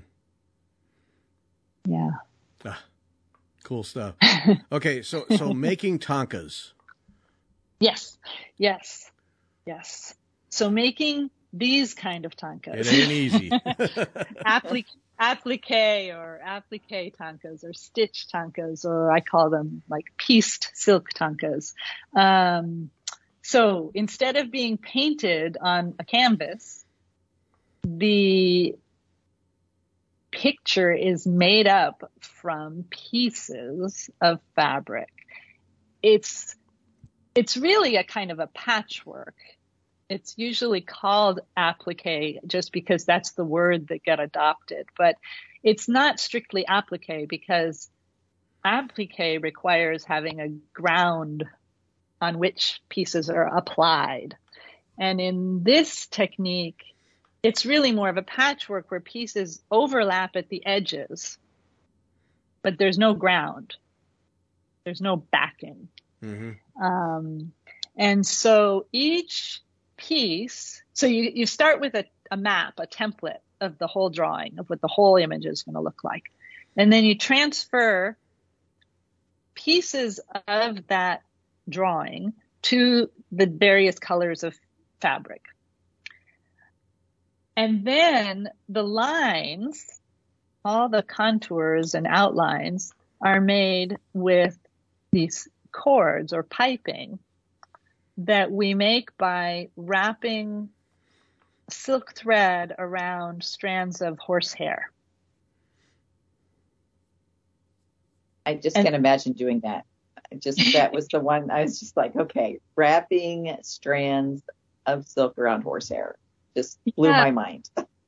Yeah. Ah, cool stuff. Okay, so so making thangkas. Yes, yes, yes. So making these kind of thangkas. It ain't easy. Applique, applique or applique thangkas or stitch thangkas, or I call them like pieced silk thangkas. Um, so instead of being painted on a canvas, the picture is made up from pieces of fabric. It's it's really a kind of a patchwork. It's usually called applique just because that's the word that got adopted, but it's not strictly applique because applique requires having a ground on which pieces are applied. And in this technique, it's really more of a patchwork where pieces overlap at the edges, but there's no ground. There's no backing. Mm-hmm. Um, and so each piece, so you, you start with a, a map, a template of the whole drawing, of what the whole image is going to look like. And then you transfer pieces of that drawing to the various colors of fabric. And then the lines, all the contours and outlines are made with these cords or piping that we make by wrapping silk thread around strands of horsehair. I just And, can't imagine doing that. just that was the one I was just like, okay, wrapping strands of silk around horsehair just blew Yeah. my mind.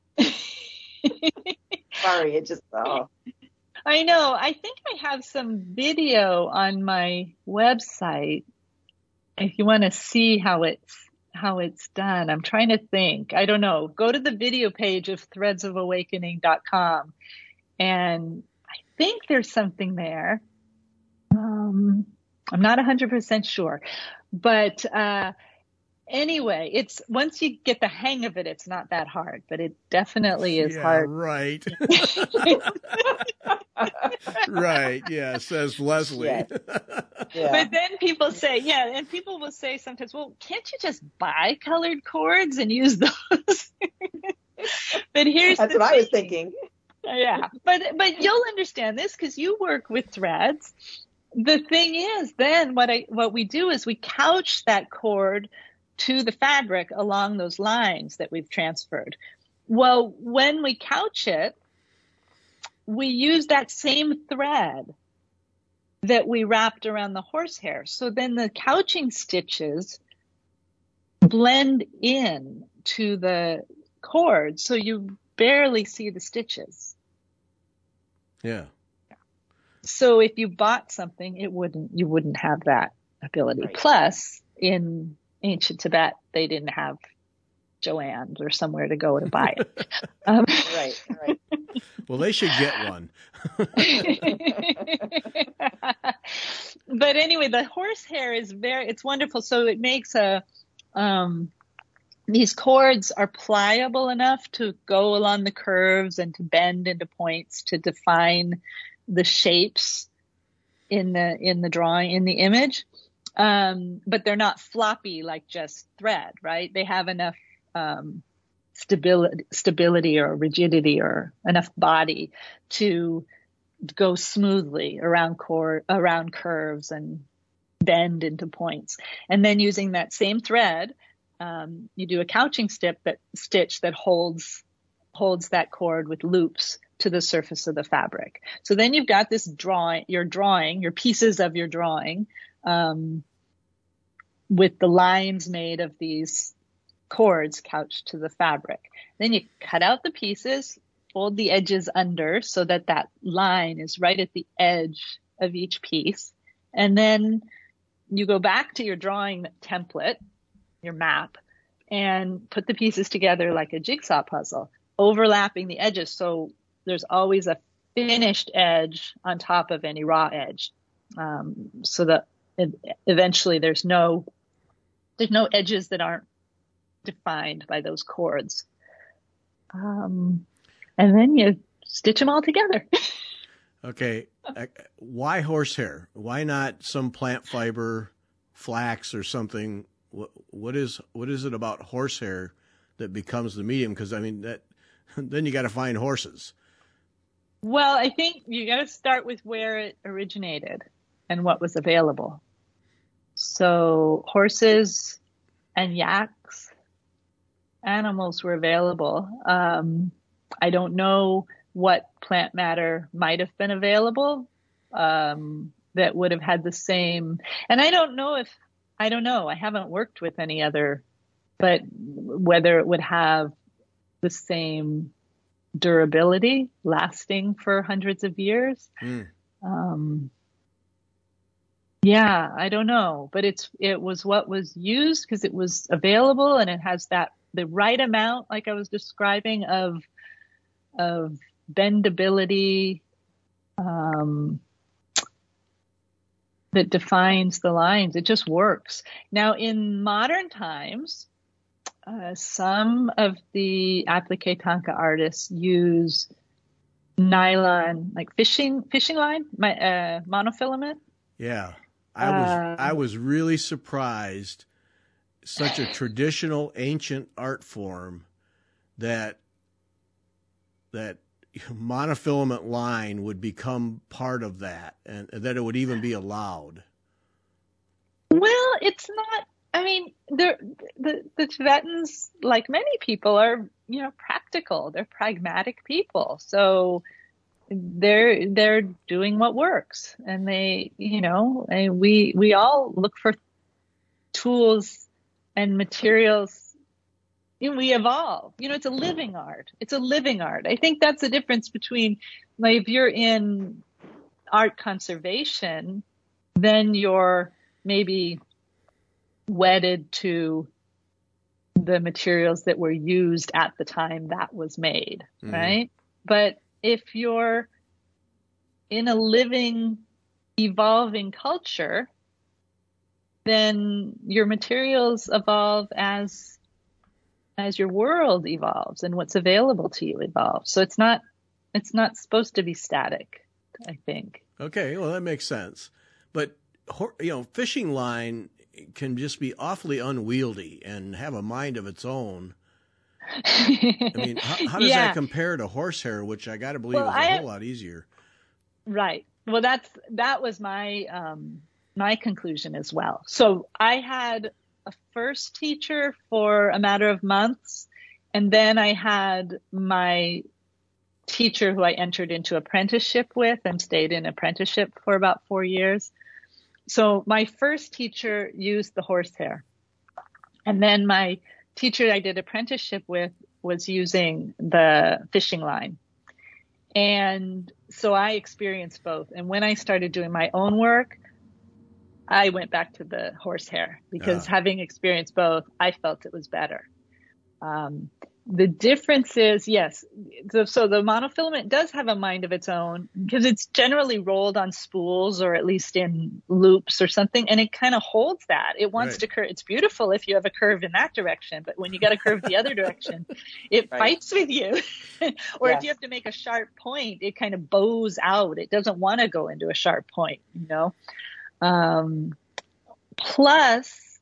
Sorry, it just oh. I know. I think I have some video on my website if you want to see how it's how it's done. I'm trying to think. I don't know. Go to the video page of threads of awakening dot com, and I think there's something there. Um, I'm not one hundred percent sure, but uh, anyway, it's once you get the hang of it, it's not that hard, but it definitely is yeah, hard. Right. Right. Yeah, says Leslie. Yeah. Yeah. But then people say, yeah, and people will say sometimes, well, can't you just buy colored cords and use those? But here's That's the what thing. I was thinking. Yeah, but but you'll understand this because you work with threads. The thing is, then what I what we do is we couch that cord to the fabric along those lines that we've transferred. Well, when we couch it, we use that same thread that we wrapped around the horsehair. So then the couching stitches blend in to the cord, so you barely see the stitches. Yeah. So if you bought something, it wouldn't you wouldn't have that ability. Right. Plus, in ancient Tibet, they didn't have Joann's or somewhere to go to buy it. Um, Right, right. Well, they should get one. But anyway, the horsehair is very, it's wonderful. So it makes a, um, these cords are pliable enough to go along the curves and to bend into points to define the shapes in the, in the drawing, in the image. Um, but they're not floppy like just thread, right? They have enough, um, stability, stability or rigidity or enough body to go smoothly around cord, around curves and bend into points. And then using that same thread, um, you do a couching stitch that stitch that holds holds that cord with loops to the surface of the fabric. So then you've got this drawing, your drawing, your pieces of your drawing, um, with the lines made of these cords couched to the fabric. Then you cut out the pieces, fold the edges under so that that line is right at the edge of each piece. And then you go back to your drawing template, your map, and put the pieces together like a jigsaw puzzle, overlapping the edges. So there's always a finished edge on top of any raw edge. Um, so that eventually there's no, there's no edges that aren't defined by those cords. Um, and then you stitch them all together. Okay. Why horsehair? Why not some plant fiber, flax or something? What, what is, what is it about horsehair that becomes the medium? Cause I mean that, then you got to find horses. Well, I think you got to start with where it originated and what was available. So horses and yaks, animals were available. Um, I don't know what plant matter might have been available um, that would have had the same. And I don't know if, I don't know, I haven't worked with any other, but whether it would have the same durability lasting for hundreds of years. Mm. Um, yeah, I don't know, but it's, it was what was used because it was available and it has that, the right amount, like I was describing, of, of bendability, um, that defines the lines. It just works. Now in modern times, uh, some of the applique tanka artists use nylon, like fishing, fishing line, my, uh, monofilament. Yeah. I was, uh, I was really surprised. Such a traditional ancient art form that, that monofilament line would become part of that and that it would even be allowed. Well, it's not, I mean, the, the Tibetans, like many people, are, you know, practical. They're pragmatic people. So they're they're doing what works, and they, you know, and we we all look for tools and materials. You know, we evolve. You know, it's a living art. It's a living art. I think that's the difference between, like, if you're in art conservation, then you're maybe wedded to the materials that were used at the time that was made, mm-hmm. right? But if you're in a living, evolving culture, then your materials evolve as as your world evolves and what's available to you evolves. So it's not it's not supposed to be static, I think. Okay, well, that makes sense. But, you know, fishing line can just be awfully unwieldy and have a mind of its own. I mean, how, how does yeah. that compare to horsehair, which I got to believe well, is a I, whole lot easier? Right. Well, that's that was my um, my conclusion as well. So I had a first teacher for a matter of months, and then I had my teacher who I entered into apprenticeship with and stayed in apprenticeship for about four years. So my first teacher used the horsehair, and then my teacher I did apprenticeship with was using the fishing line. And so I experienced both. And when I started doing my own work, I went back to the horsehair because yeah. having experienced both, I felt it was better. Um, the difference is, yes, so, so the monofilament does have a mind of its own because it's generally rolled on spools or at least in loops or something, and it kind of holds that. It wants right. to curve. It's beautiful if you have a curve in that direction, but when you got a curve the other direction, it right. fights with you. Or yes. if you have to make a sharp point, it kind of bows out. It doesn't want to go into a sharp point, you know? Um, plus,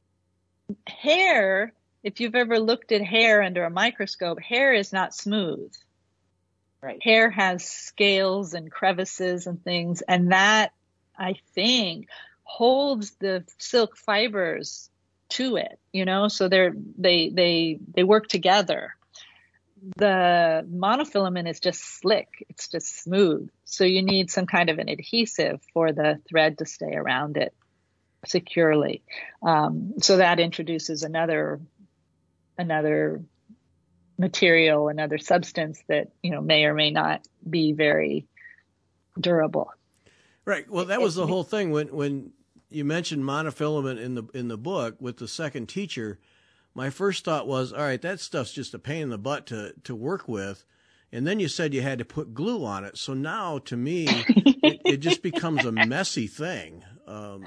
hair, if you've ever looked at hair under a microscope, hair is not smooth. Right. Hair has scales and crevices and things, and that, I think, holds the silk fibers to it, you know, so they're, they, they, they work together. The monofilament is just slick. It's just smooth. So you need some kind of an adhesive for the thread to stay around it securely. Um, so that introduces another another material, another substance that, you know, may or may not be very durable. Right. Well, that was the whole thing when when you mentioned monofilament in the in the book with the second teacher. My first thought was, all right, that stuff's just a pain in the butt to to work with. And then you said you had to put glue on it. So now, to me, it, it just becomes a messy thing. Um,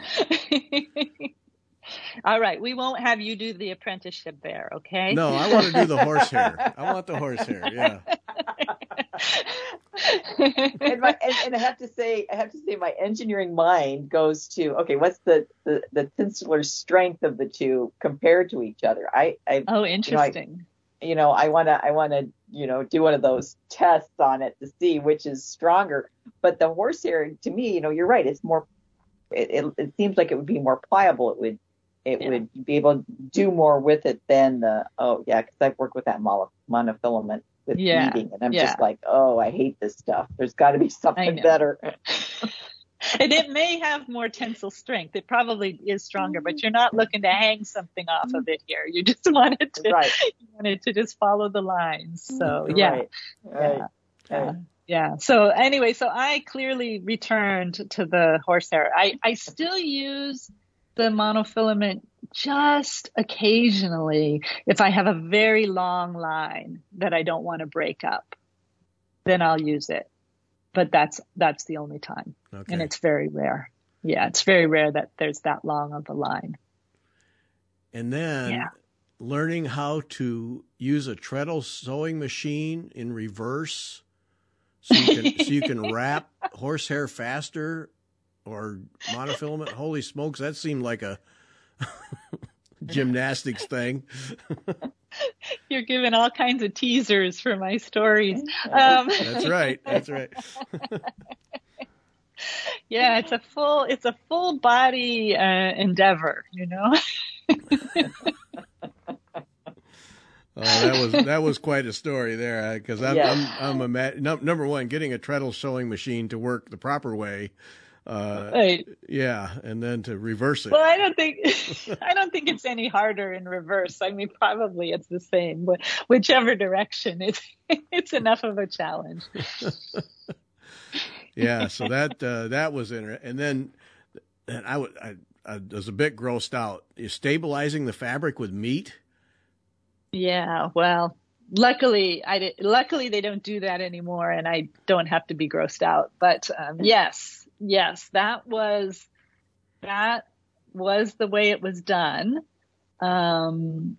All right, we won't have you do the apprenticeship there, okay? No, I want to do the horsehair. I want the horsehair, yeah. and, my, and, and I have to say, I have to say, my engineering mind goes to, okay, what's the the, the tensile strength of the two compared to each other? I, I oh, interesting. You know, I, you know, I want to, I want to, you know, do one of those tests on it to see which is stronger. But the horsehair, to me, you know, you're right. It's more. It, it, it seems like it would be more pliable. It would. It yeah. would be able to do more with it than the, oh, yeah, because I've worked with that mono, monofilament with yeah. weaving, and I'm yeah. just like, oh, I hate this stuff. There's got to be something better. And it may have more tensile strength. It probably is stronger, but you're not looking to hang something off of it here. You just wanted to, right. you wanted to just follow the lines. So, yeah. Right. Right. Yeah. Yeah. Yeah. So anyway, so I clearly returned to the horsehair. I, I still use the monofilament just occasionally if I have a very long line that I don't want to break up, then I'll use it. But that's that's the only time. Okay. And it's very rare. Yeah, it's very rare that there's that long of a line. And then yeah. learning how to use a treadle sewing machine in reverse so you can so you can wrap horsehair faster. Or monofilament? Holy smokes, that seemed like a gymnastics thing. You're giving all kinds of teasers for my stories. Um, that's right. That's right. Yeah, it's a full it's a full body uh, endeavor, you know. Oh, that was that was quite a story there, because I'm, Yes. I'm I'm ima- no, number one, getting a treadle sewing machine to work the proper way, uh, Right. yeah, and then to reverse it. Well, I don't think I don't think it's any harder in reverse. I mean, probably it's the same, but whichever direction, it's it's enough of a challenge. Yeah, so that uh, that was interesting, and then and I, w- I, I was a bit grossed out. Is stabilizing the fabric with meat? Yeah, well, luckily I did, luckily they don't do that anymore, and I don't have to be grossed out. But um, yes, yes, that was that was the way it was done. Um,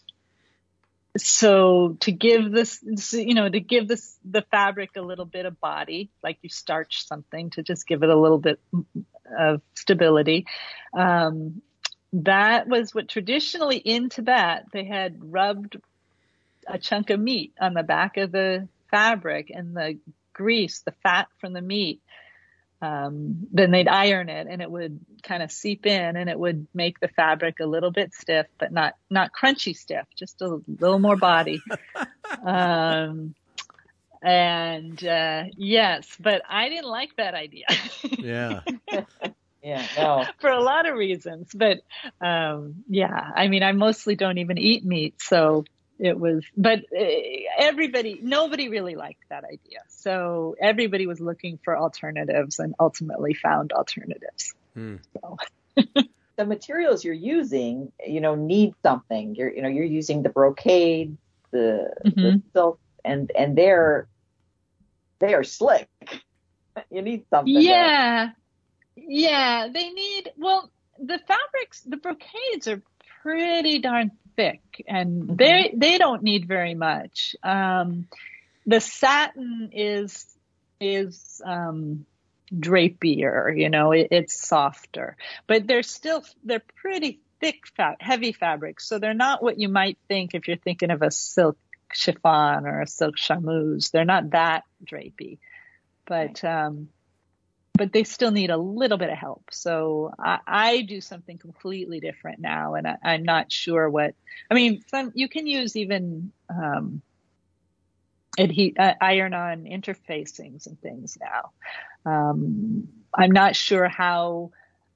so to give this, you know, to give this the fabric a little bit of body, like you starch something to just give it a little bit of stability. Um, That was what traditionally in Tibet, they had rubbed a chunk of meat on the back of the fabric, and the grease, the fat from the meat, um, then they'd iron it and it would kind of seep in, and it would make the fabric a little bit stiff, but not, not crunchy stiff, just a little more body. um, and, uh, yes, but I didn't like that idea. Yeah. Yeah, no. For a lot of reasons, but um, yeah, I mean, I mostly don't even eat meat, so it was. But uh, everybody, nobody really liked that idea, so everybody was looking for alternatives, and ultimately found alternatives. Hmm. So. The materials you're using, you know, need something. You're, you know, you're using the brocade, the, Mm-hmm. the silk, and and they're they are slick. You need something. Yeah. Yeah, they need, well, the fabrics, the brocades are pretty darn thick, and mm-hmm. they they don't need very much. Um, the satin is is um, drapier, you know, it, it's softer, but they're still they're pretty thick, fa- heavy fabrics, so they're not what you might think if you're thinking of a silk chiffon or a silk charmeuse. They're not that drapey, but. Um, But they still need a little bit of help. So I, I do something completely different now, and I, I'm not sure what. I mean, some you can use even um, adhe- uh, iron-on interfacings and things now. Um, I'm not sure how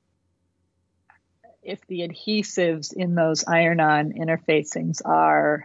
if the adhesives in those iron-on interfacings are.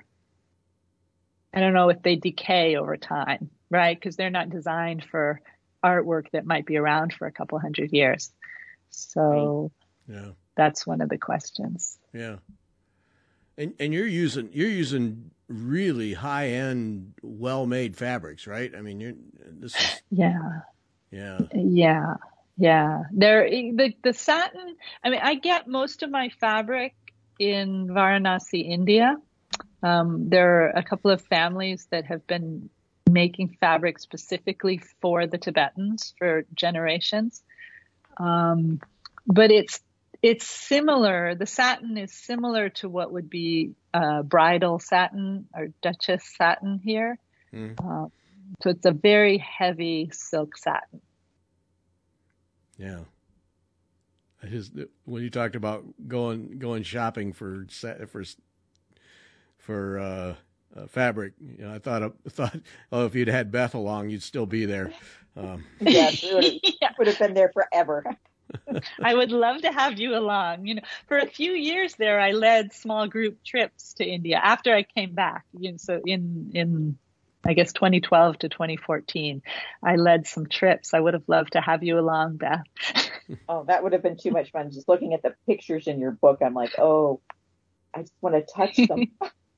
I don't know if they decay over time, right? Because they're not designed for artwork that might be around for a couple hundred years. So yeah, that's one of the questions. Yeah. And and you're using you're using really high end, well made fabrics, right? I mean, you're this is yeah, yeah, yeah, yeah. There, the the satin. I mean, I get most of my fabric in Varanasi, India. Um, there are a couple of families that have been making fabric specifically for the Tibetans for generations. Um, but it's, it's similar. The satin is similar to what would be uh, bridal satin or Duchess satin here. Mm. Uh, so it's a very heavy silk satin. Yeah. His, when you talked about going, going shopping for, for, for, uh, Uh, fabric, you know, I thought, I thought, oh, if you'd had Beth along, you'd still be there. Um. Yes, we would have, yeah. would have been there forever. I would love to have you along. You know, for a few years there, I led small group trips to India after I came back. You know, so in in I guess twenty twelve to twenty fourteen, I led some trips. I would have loved to have you along, Beth. Oh, that would have been too much fun. Just looking at the pictures in your book, I'm like, oh, I just want to touch them.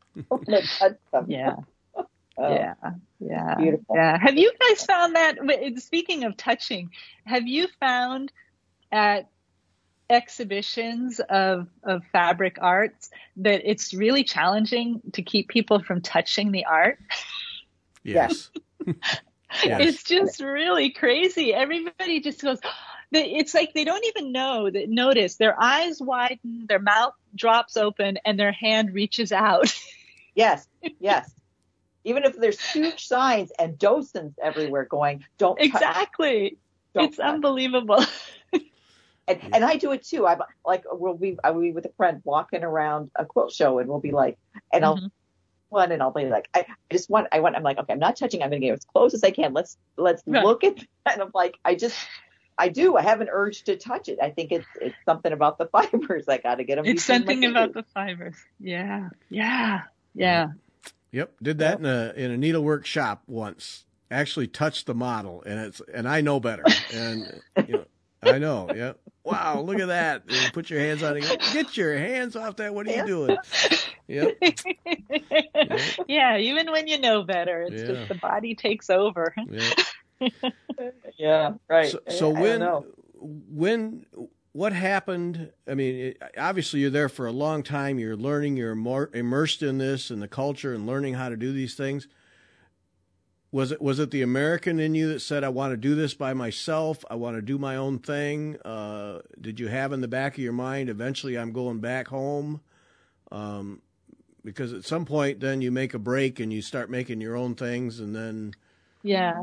Yeah. Oh, yeah. Yeah. Beautiful. Yeah. Have you guys found that, speaking of touching, have you found at exhibitions of, of fabric arts that it's really challenging to keep people from touching the art? Yes. Yes. It's just really crazy. Everybody just goes, it's like they don't even know that notice their eyes widen, their mouth drops open, and their hand reaches out. Yes, yes. Even if there's huge signs and docents everywhere going, don't touch. Exactly. Don't it's touch. Unbelievable. and and I do it too. I'm like, we'll be, I'll be with a friend walking around a quilt show, and we'll be like, and I'll, mm-hmm. one, and I'll be like, I, I just want, I want, I'm like, okay, I'm not touching. I'm going to get as close as I can. Let's, let's Right. look at that. And I'm like, I just, I do. I have an urge to touch it. I think it's, it's something about the fibers. I got to get them. It's something about the fibers. Yeah. Yeah. Yeah. Yep. Did that yep. in a, in a needlework shop once. Actually touched the model, and it's, and I know better. And, you know, I know. Yeah. Wow. Look at that. And put your hands on it. Get your hands off that. What are you doing? Yep. Yep. Yeah. Even when you know better, it's yeah. just the body takes over. Yeah. Yeah. Right. So, so when, when, what happened? I mean, it, obviously you're there for a long time. You're learning, you're more immersed in this and the culture and learning how to do these things. Was it was it the American in you that said, I want to do this by myself, I want to do my own thing? Uh, did you have in the back of your mind, eventually I'm going back home? Um, because at some point then you make a break and you start making your own things, and then... Yeah.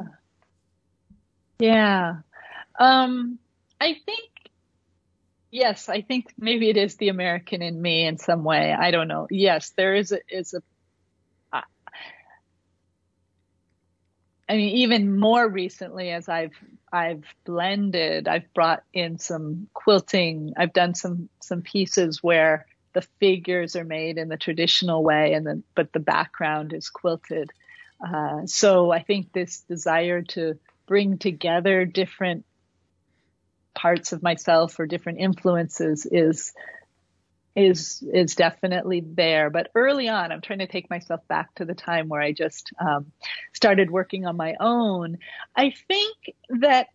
Yeah. Um, I think, yes, I think maybe it is the American in me in some way. I don't know. Yes, there is a, is a I mean, even more recently, as I've I've blended, I've brought in some quilting. I've done some some pieces where the figures are made in the traditional way, and then but the background is quilted. Uh, so I think this desire to bring together different parts of myself or different influences is is is definitely there. But early on, I'm trying to take myself back to the time where I just um, started working on my own. I think that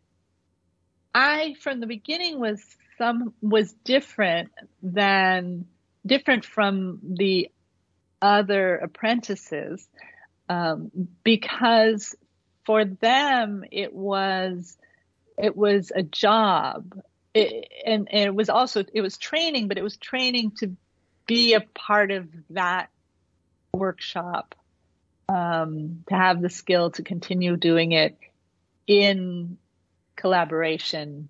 I, from the beginning, was some was different than different from the other apprentices, um, because for them it was it was a job. It, and, and it was also, it was training, but it was training to be a part of that workshop, um, to have the skill to continue doing it in collaboration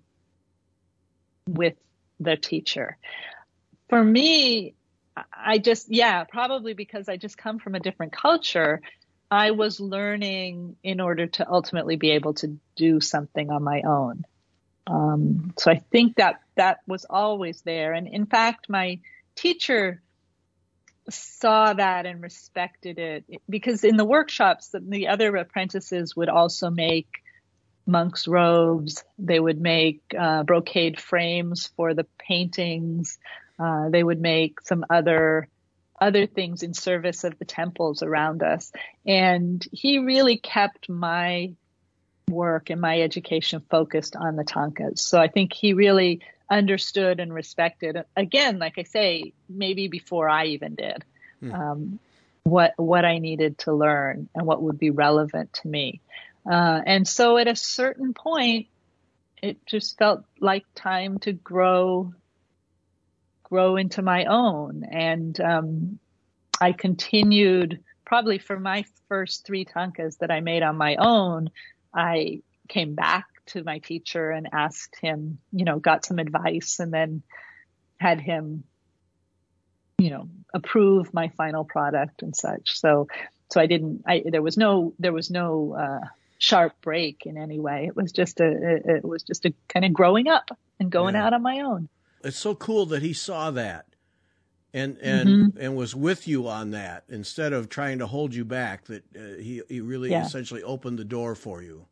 with the teacher. For me, I just, yeah, probably because I just come from a different culture, I was learning in order to ultimately be able to do something on my own. Um, so I think that that was always there. And in fact, my teacher saw that and respected it, because in the workshops, the, the other apprentices would also make monks' robes. They would make uh, brocade frames for the paintings. Uh, they would make some other other things in service of the temples around us. And he really kept my work and my education focused on the thangkas. So I think he really understood and respected, again, like I say, maybe before I even did, hmm. um, what what I needed to learn and what would be relevant to me. Uh, and so at a certain point, it just felt like time to grow, grow into my own. And um, I continued, probably for my first three thangkas that I made on my own, I came back to my teacher and asked him, you know, got some advice, and then had him, you know, approve my final product and such. So, so I didn't, I, there was no, there was no, uh, sharp break in any way. It was just a, it was just a kind of growing up and going yeah. out on my own. It's so cool that he saw that and, and, mm-hmm. and was with you on that instead of trying to hold you back, that uh, he, he really yeah. essentially opened the door for you.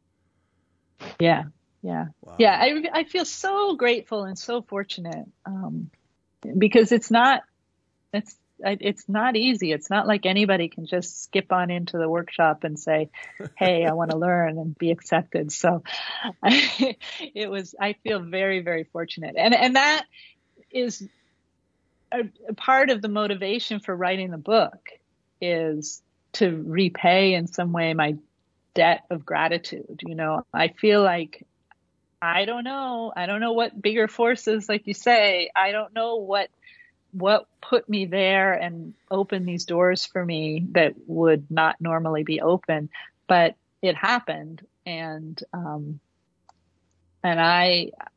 Yeah. Yeah. Wow. Yeah. I, I feel so grateful and so fortunate, um, because it's not, it's, it's not easy. It's not like anybody can just skip on into the workshop and say, hey, I want to learn and be accepted. So I, it was, I feel very, very fortunate. And, and that is a, a part of the motivation for writing the book, is to repay in some way my debt of gratitude. You know, I feel like, I don't know, I don't know what bigger forces, like you say, I don't know what, what put me there and opened these doors for me that would not normally be open, but it happened. And, um, and I,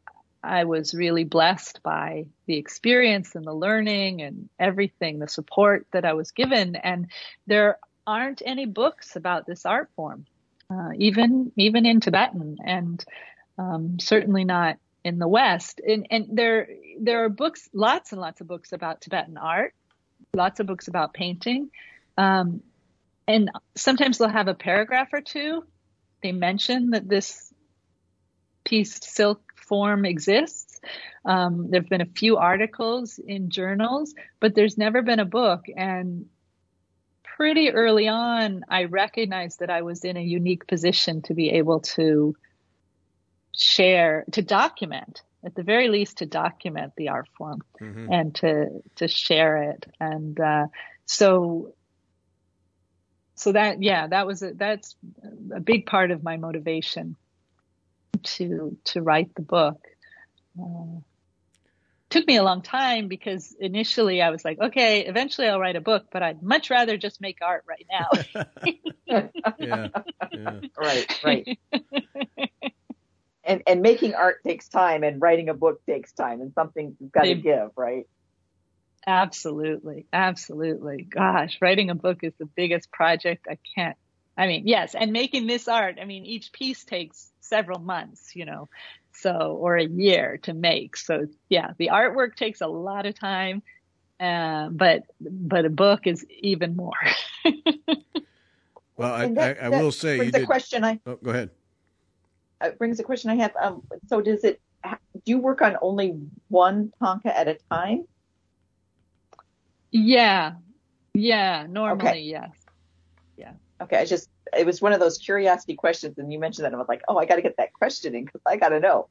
I was really blessed by the experience and the learning and everything, the support that I was given. And there aren't any books about this art form, uh, even even in Tibetan, and um, certainly not in the West. And, and there there are books, lots and lots of books about Tibetan art, lots of books about painting. Um, and sometimes they'll have a paragraph or two. They mention that this pieced silk form exists. Um, there have been a few articles in journals, but there's never been a book. And pretty early on, I recognized that I was in a unique position to be able to share, to document, at the very least, to document the art form mm-hmm. and to to share it. And uh, so, so that yeah, that was a, that's a big part of my motivation to to write the book. Uh, took me a long time because initially I was like, okay, eventually I'll write a book, but I'd much rather just make art right now. yeah, yeah. Right, right. And and making art takes time, and writing a book takes time, and something you've got to give, right? Absolutely, absolutely. Gosh, writing a book is the biggest project. I can't. I mean, yes, and making this art. I mean, each piece takes several months, you know, so or a year to make. So yeah, the artwork takes a lot of time, uh, but but a book is even more. Well, I, that, I, I will say you did. The question I oh, go ahead. It brings a question I have. Um, so does it? Do you work on only one thangka at a time? Yeah, yeah. Normally, okay. yes. Yeah. Okay. I just it was one of those curiosity questions, and you mentioned that, and I was like, oh, I got to get that question in because I got to know.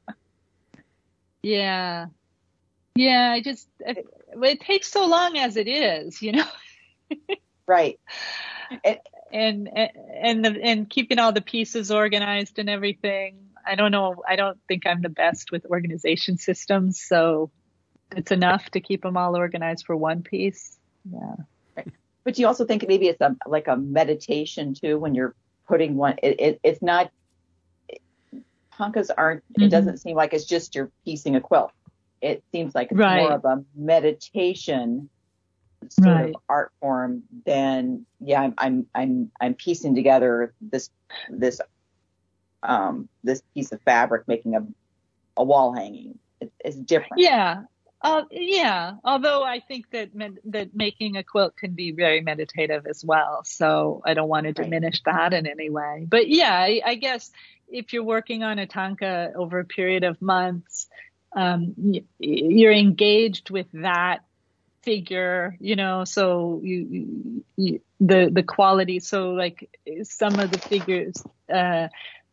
Yeah. Yeah. I just it, it takes so long as it is, you know. Right. And, and and the, and keeping all the pieces organized and everything. I don't know. I don't think I'm the best with organization systems, so it's enough to keep them all organized for one piece. Yeah. Right. But do you also think maybe it's a, like a meditation too when you're putting one? It, it, it's not. Thangkas aren't. Mm-hmm. It doesn't seem like it's just you're piecing a quilt. It seems like it's right. more of a meditation sort right. of art form than yeah I'm I'm I'm I'm piecing together this this um this piece of fabric, making a a wall hanging. It, it's different. Yeah, uh, yeah. Although I think that med- that making a quilt can be very meditative as well. So I don't want to diminish right. that in any way. But yeah, I, I guess if you're working on a thangka over a period of months, um, you're engaged with that figure, you know, so you, you the the quality, so like some of the figures uh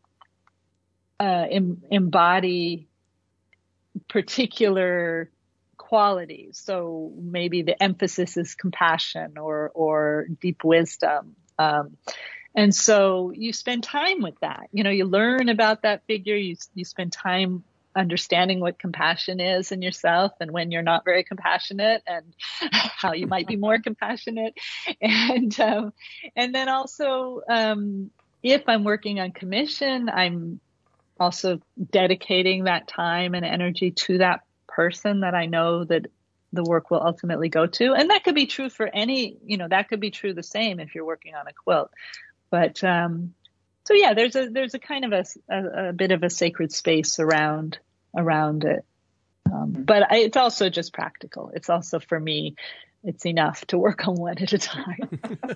uh em, embody particular qualities, so maybe the emphasis is compassion or or deep wisdom, um and so you spend time with that, you know, you learn about that figure, you you spend time understanding what compassion is in yourself and when you're not very compassionate and how you might be more compassionate. And, um, and then also, um, if I'm working on commission, I'm also dedicating that time and energy to that person that I know that the work will ultimately go to. And that could be true for any, you know, that could be true the same if you're working on a quilt. But, um, So yeah, there's a there's a kind of a, a, a bit of a sacred space around around it, um, but I, it's also just practical. It's also for me, it's enough to work on one at a time.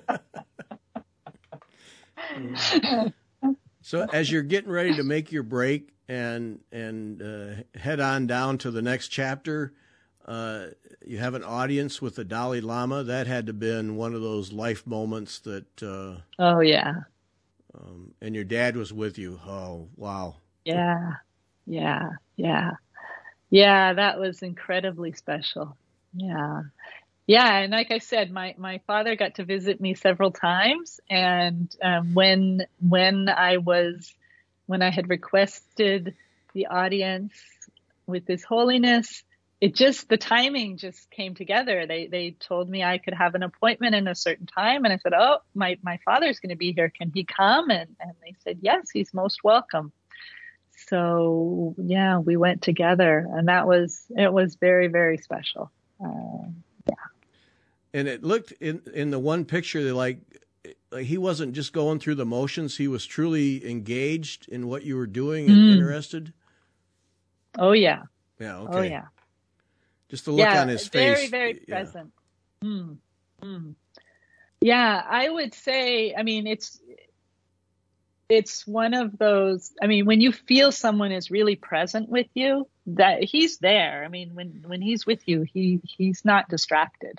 So as you're getting ready to make your break and and uh, head on down to the next chapter, uh, you have an audience with the Dalai Lama. That had to have been one of those life moments that. Uh, oh yeah. Um, and your dad was with you. Oh, wow. Yeah, yeah, yeah. Yeah, that was incredibly special. Yeah. Yeah, and like I said, my, my father got to visit me several times. And um, when when I was, when I had requested the audience with His Holiness, it just, the timing just came together. They they told me I could have an appointment in a certain time. And I said, oh, my, my father's going to be here. Can he come? And, and they said, yes, he's most welcome. so yeah, we went together, and that was, it was very, very special. Uh, yeah. And it looked in, in the one picture that like, like he wasn't just going through the motions. He was truly engaged in what you were doing and mm. interested. Oh yeah. Yeah. Okay. Oh yeah. Just the look yeah, on his very, face. Very, very yeah. present. Mm. Mm. Yeah. I would say, I mean, it's, it's one of those, I mean, when you feel someone is really present with you, that he's there. I mean, when, when he's with you, he, he's not distracted.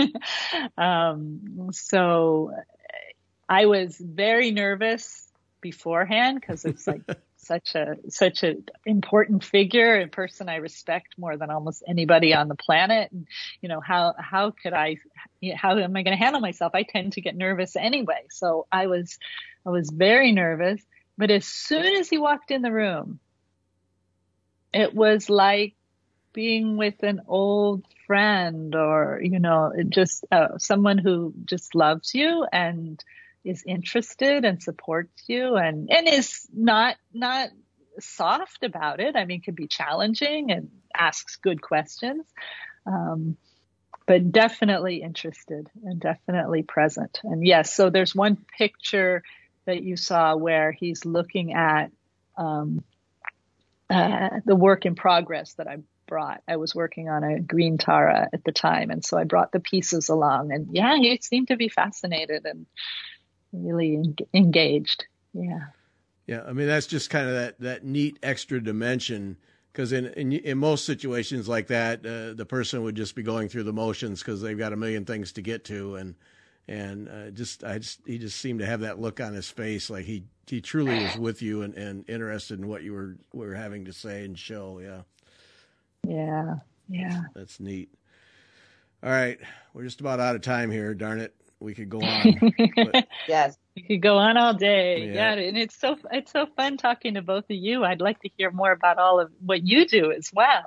um, so I was very nervous beforehand because it's like such a, such a important figure, a person I respect more than almost anybody on the planet. And, you know, how, how could I, how am I going to handle myself? I tend to get nervous anyway. So I was, I was very nervous, but as soon as he walked in the room, it was like being with an old friend, or, you know, just uh, someone who just loves you and is interested and supports you, and, and is not, not soft about it. I mean, can be challenging and asks good questions. Um, but definitely interested and definitely present. And yes, so there's one picture that you saw where he's looking at um, uh, the work in progress that I brought. I was working on a green Tara at the time, and so I brought the pieces along. And yeah, he seemed to be fascinated and really en- engaged. Yeah. Yeah, I mean, that's just kind of that, that neat extra dimension, because in, in in most situations like that, uh, the person would just be going through the motions because they've got a million things to get to, and And uh, just, I just, he just seemed to have that look on his face, like he, he truly was with you and, and interested in what you were, were having to say and show. Yeah. Yeah. Yeah. That's, that's neat. All right. We're just about out of time here. Darn it. We could go on. But, yes. We could go on all day. Yeah. Yeah. And it's so, it's so fun talking to both of you. I'd like to hear more about all of what you do as well.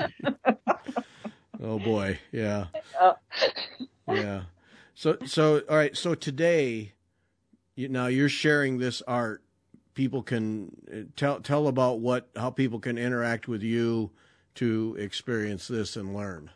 Oh boy. Yeah. Oh. Yeah. So, so, all right. So today, you, now you're sharing this art. People can tell, tell about what, how people can interact with you to experience this and learn.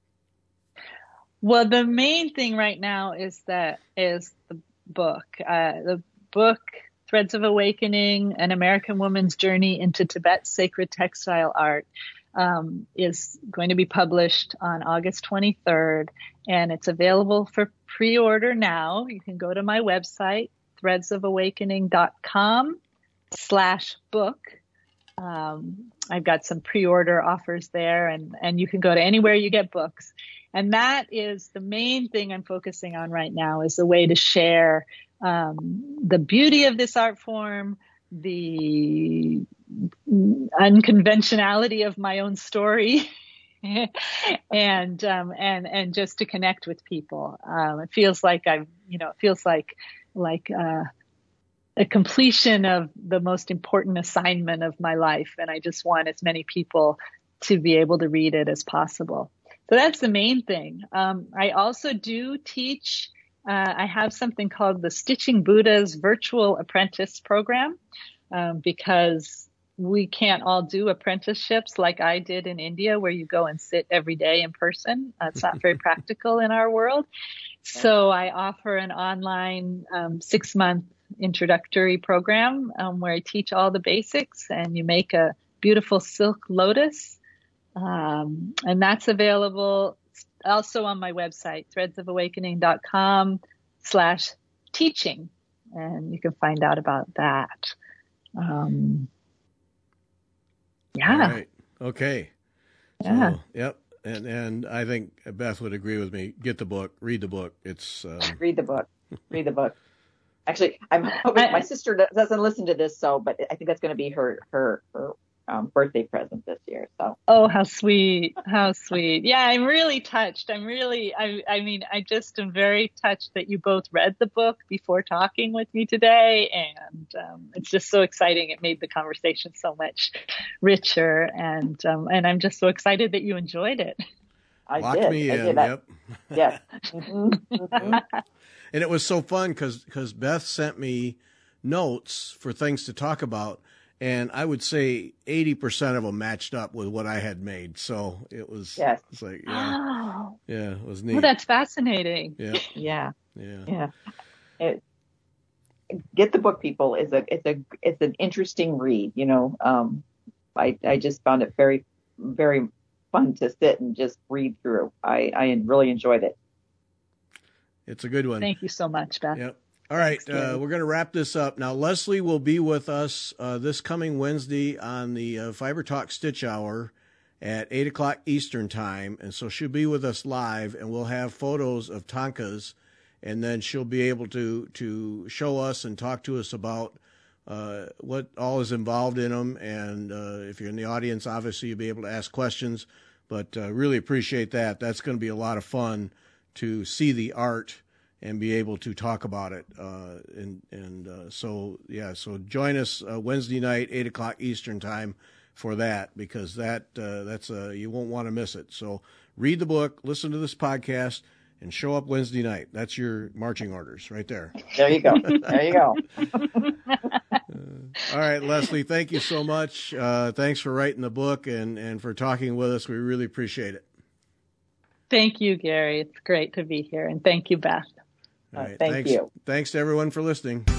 Well, the main thing right now is that, is the book, uh, the book, Threads of Awakening, An American Woman's Journey into Tibet's Sacred Textile Art. Um, is going to be published on August twenty-third, and it's available for pre-order now. You can go to my website, threads of awakening dot com slash book. Um, I've got some pre-order offers there, and, and you can go to anywhere you get books. And that is the main thing I'm focusing on right now, is a way to share um, the beauty of this art form, the unconventionality of my own story, and um, and and just to connect with people. Um, it feels like I've, you know, it feels like like uh, a completion of the most important assignment of my life, and I just want as many people to be able to read it as possible. So that's the main thing. Um, I also do teach. Uh, I have something called the Stitching Buddha's Virtual Apprentice Program, um, because we can't all do apprenticeships like I did in India, where you go and sit every day in person. Uh, it's not very practical in our world. So I offer an online um, six-month introductory program um, where I teach all the basics, and you make a beautiful silk lotus. Um, and that's available also on my website, threads of awakening dot com slash teaching. And you can find out about that. Um, yeah. All right. Okay. Yeah. So, yep. And and I think Beth would agree with me. Get the book. Read the book. It's um... read the book. Read the book. Actually, I'm hoping my sister doesn't listen to this, so but I think that's going to be her her her um, birthday present this year. So. Oh, how sweet! How sweet! Yeah, I'm really touched. I'm really. I. I mean, I just am very touched that you both read the book before talking with me today, and um, it's just so exciting. It made the conversation so much richer, and um, and I'm just so excited that you enjoyed it. I Locked did. me I in. did. Yep. Yes. Mm-hmm. Yep. And it was so fun because because Beth sent me notes for things to talk about, and I would say eighty percent of them matched up with what I had made. So it was, yes. It's like, yeah, oh. yeah, it was neat. Well, that's fascinating. Yeah. Yeah. Yeah. Yeah. It, get the book, people. It's a, it's a, it's an interesting read. You know, um, I, I just found it very, very fun to sit and just read through. I, I really enjoyed it. It's a good one. Thank you so much, Beth. Yep. All right. Uh, we're going to wrap this up. Now, Leslie will be with us uh, this coming Wednesday on the uh, Fiber Talk Stitch Hour at eight o'clock Eastern Time. And so she'll be with us live, and we'll have photos of Tonkas, and then she'll be able to, to show us and talk to us about uh, what all is involved in them. And uh, if you're in the audience, obviously you'll be able to ask questions. But uh, really appreciate that. That's going to be a lot of fun to see the art and be able to talk about it. Uh, and and uh, so, yeah, so join us uh, Wednesday night, eight o'clock Eastern Time for that, because that uh, that's uh, you won't want to miss it. So read the book, listen to this podcast, and show up Wednesday night. That's your marching orders right there. There you go. There you go. uh, all right, Leslie, thank you so much. Uh, thanks for writing the book and, and for talking with us. We really appreciate it. Thank you, Gary. It's great to be here. And thank you, Beth. All right, uh, thank thanks, you. Thanks to everyone for listening.